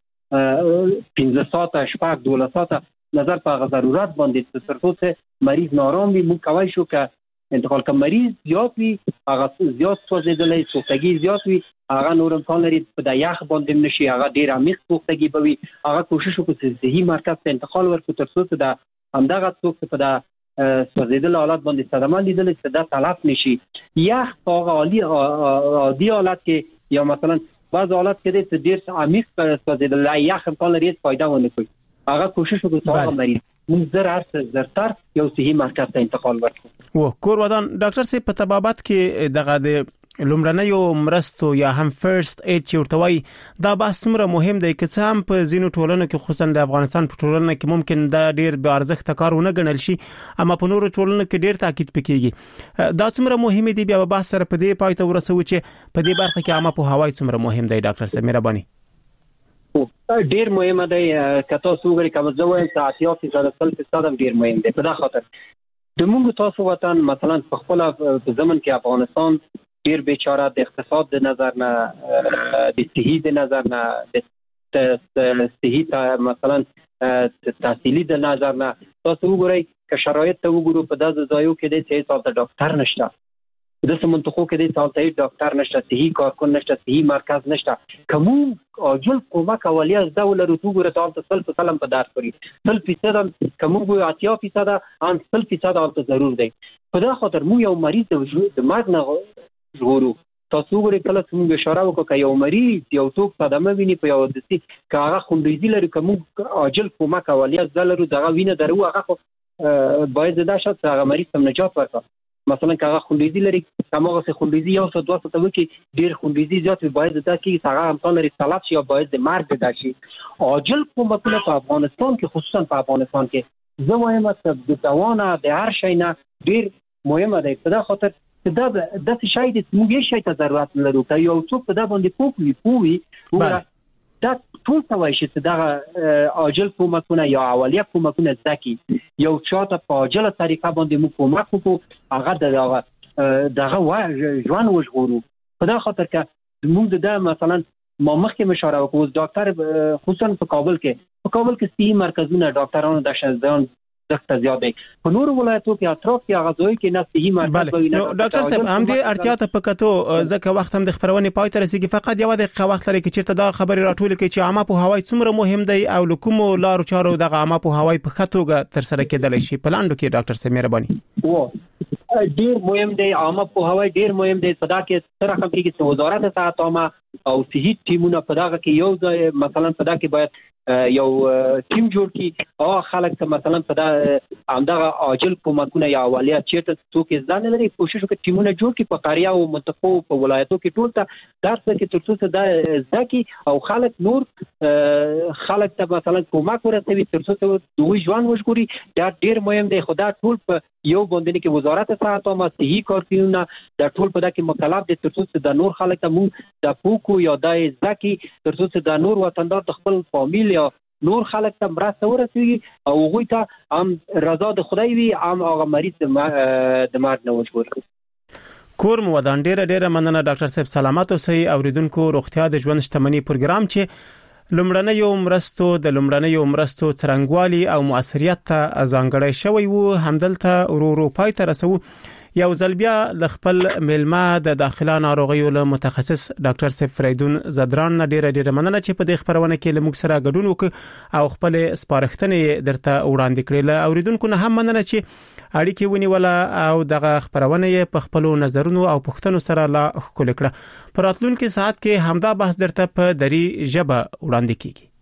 پنځه ساعت شپږ دوله ساعت نظر په ضرورت باندې تر څو چې مریض نارام وي مو کوي شو که انتقال که مریض زیات وي هغه زیات سوځیدلی سوختګي زیات وي هغه نور امکان لري په د یخ باندې نشي هغه ډیر عمیق سوختګي به وي هغه کوشش وکړي چې صحي مرکز ته انتقال ورکړي تر څو چې د همدغه څوک په د سوځیدل حالات باندې صدمه لیدل چې دا تلف نشي یخ هغه عالی عادي حالت کې یا مثلا بعض حالات کې د ډیر عمیق سوځیدل یخ امکان لري فایده ونه کوي هغه کوشش وکړي چې هغه مریض موږ زر هر زرتر یو صحي مرکز ته انتقال ورکړو و کور ودان ډاکټر صاحب په تبابت کې دغه د لومړنیو مرستو یا هم فرست اید چې ورته وایي دا بحث څومره مهم دی که څه هم په ځینو ټولنو کې خصوصا د افغانستان په ټولنه کې ممکن دا ډیر بې ارزښته کار ونه ګڼل شي اما په نورو ټولنو کې ډیر تاکید پکېږي دا څومره مهم دی بیا بحث سره په دې پای ته ورسو چې په دې برخه کې عامه په هوای څومره مهم دی ډاکټر صاحب مهرباني ډیر مهمه دی که تاسو وګورئ کوم ځوان چې اتیا فیصد سل فیصد هم ډیر مهم دی په دا خاطر د موږ تاسو وطن مثلا په خپل په زمن کې افغانستان ډیر بیچاره د اقتصاد د نظر نه د صحي د نظر نه د صحي مثلا تحصیلي د نظر نه تاسو وګورئ که شرایط ته وګورو په داسې ځایو کې د صحي سال ډاکټر نشته د سمنتخو کې د سال ډاکټر نشته صحي کارکون نشته صحي مرکز نشته کوم اجل کومک اولیه دوله رتوګره ته سل فیصد په دار کړی سل فیصد کوم غو اتیا فیصد ان سل فیصد ته ضرور دی په دا خاطر مو یو مریض د مرګ نه ژغورو تاسو غوړي کله څنګه اشاره وکړه یو مریض یو څوک صدمه ویني په یو دسي کاغه خوندېدل لري کوم اجل کومک اولیه دلرو دغه وینه درو هغه باید دا شت هغه مریض تم نجات ورکړي مثلا کاغه خوندېدل لري کومه څه خوندېدل یو څه دوه څه ته وکي ډیر خوندېدل زیات باید دا کې هغه امکان لري سلام شي او باید د مرګ د شي اجل کومکونه په افغانستان کې خصوصا په افغانستان کې زه وایم چې د دوانه د هر شي نه ډیر مهمه ده په دا خاطر دا د څه شي د موږ شي ته ضرورت لرو که یو څوک په دا باندې پوښي پوي دا ټول توای شي چې دا اجل کومکونه یا اولیه کومکونه ځکه یو چاته په اجل طریقه باندې مو کومک وکړو هغه دغه دغه ژوند وژغورو په دا خاطر که موږ د مثلا ما مخکې مشوره وکړو ډاکټر خصوصا په کابل کې په کابل کې صحي مرکزونه ډاکټرانو د شزدان دغه زیات دي په نور ولایتو کې اطراف کې غزوی کې نه صحي مرکز وي نه ډاکټر صاحب هم دې اړتیا ته پکاتو ځکه وخت هم د خبرونه پای ته رسیدي فقط یو دقیقه وخت لري چې چیرته دا خبري راټول کې چې عامه په هوای څومره مهم دی او لکوم لارو چارو د عامه په هوای په خطوګه تر سره کېدل شي په لاندو کې ډاکټر صاحب مهرباني و ډیر مهم دی عامه په هوای ډیر مهم دی صدا کې سره کوم کې چې وزارت صحت عامه او صحي ټیمونه په دغه کې یو ځای مثلا په دغه کې باید یو ټیم جوړ کی او خلک ته مثلا په دا همدغه عاجل کومکونه یا اولیات چیرته څوک ځان لري کوشش وکړي ټیمونه جوړ کی په قریا او منطقو په ولایتو کې ټول ته درس کې تر څو دا ځکه او خلک نور خلک ته مثلا کومک ورسوي تر څو دوی ژوند وژغوري دا ډیر مهم دی. خدا ټول په یو باندې کې وزارت صحت او صحي کارکونونه دا ټول په دغه مکلف دي تر څو د نور خلک ته مو د پوکو یا د ځکه تر څو د نور وطندار د خپل فامیل یا نور خلک ته مرسته ورسوي او هغه ته هم رضا د خدای وي هم هغه مریض د مرګ نه وژغوري. کور مو ودان ډیره ډیره مننه ډاکټر صاحب سلامات اوسئ. اوریدونکو روغتیا د ژوند شتمنۍ پروګرام چې لومړنۍ یو مرستو د لومړنۍ یو مرستو څرنګوالي او موثریت ته ځانګړی شوی وو همدلته ورو ورو پای ته رسو. یو ځل بیا ل خپل ملما د داخله ناروغیو له متخصص ډاکټر صاحب فریدون زدران ډیره ډیره مننه چې په دې خبرونه کې له موږ سره ګډون وکړ او خپل سپارښتنې درته وړاندې کړې. له اوریدونکو نه هم مننه چې اړیکې ونیوله او دغه خبرونه یې په خپل نظرونو او پوښتنو سره لا ښکل کړه. په راتلونکي ساعت کې همدا بحث درته په دری ژبه وړاندې کیږي.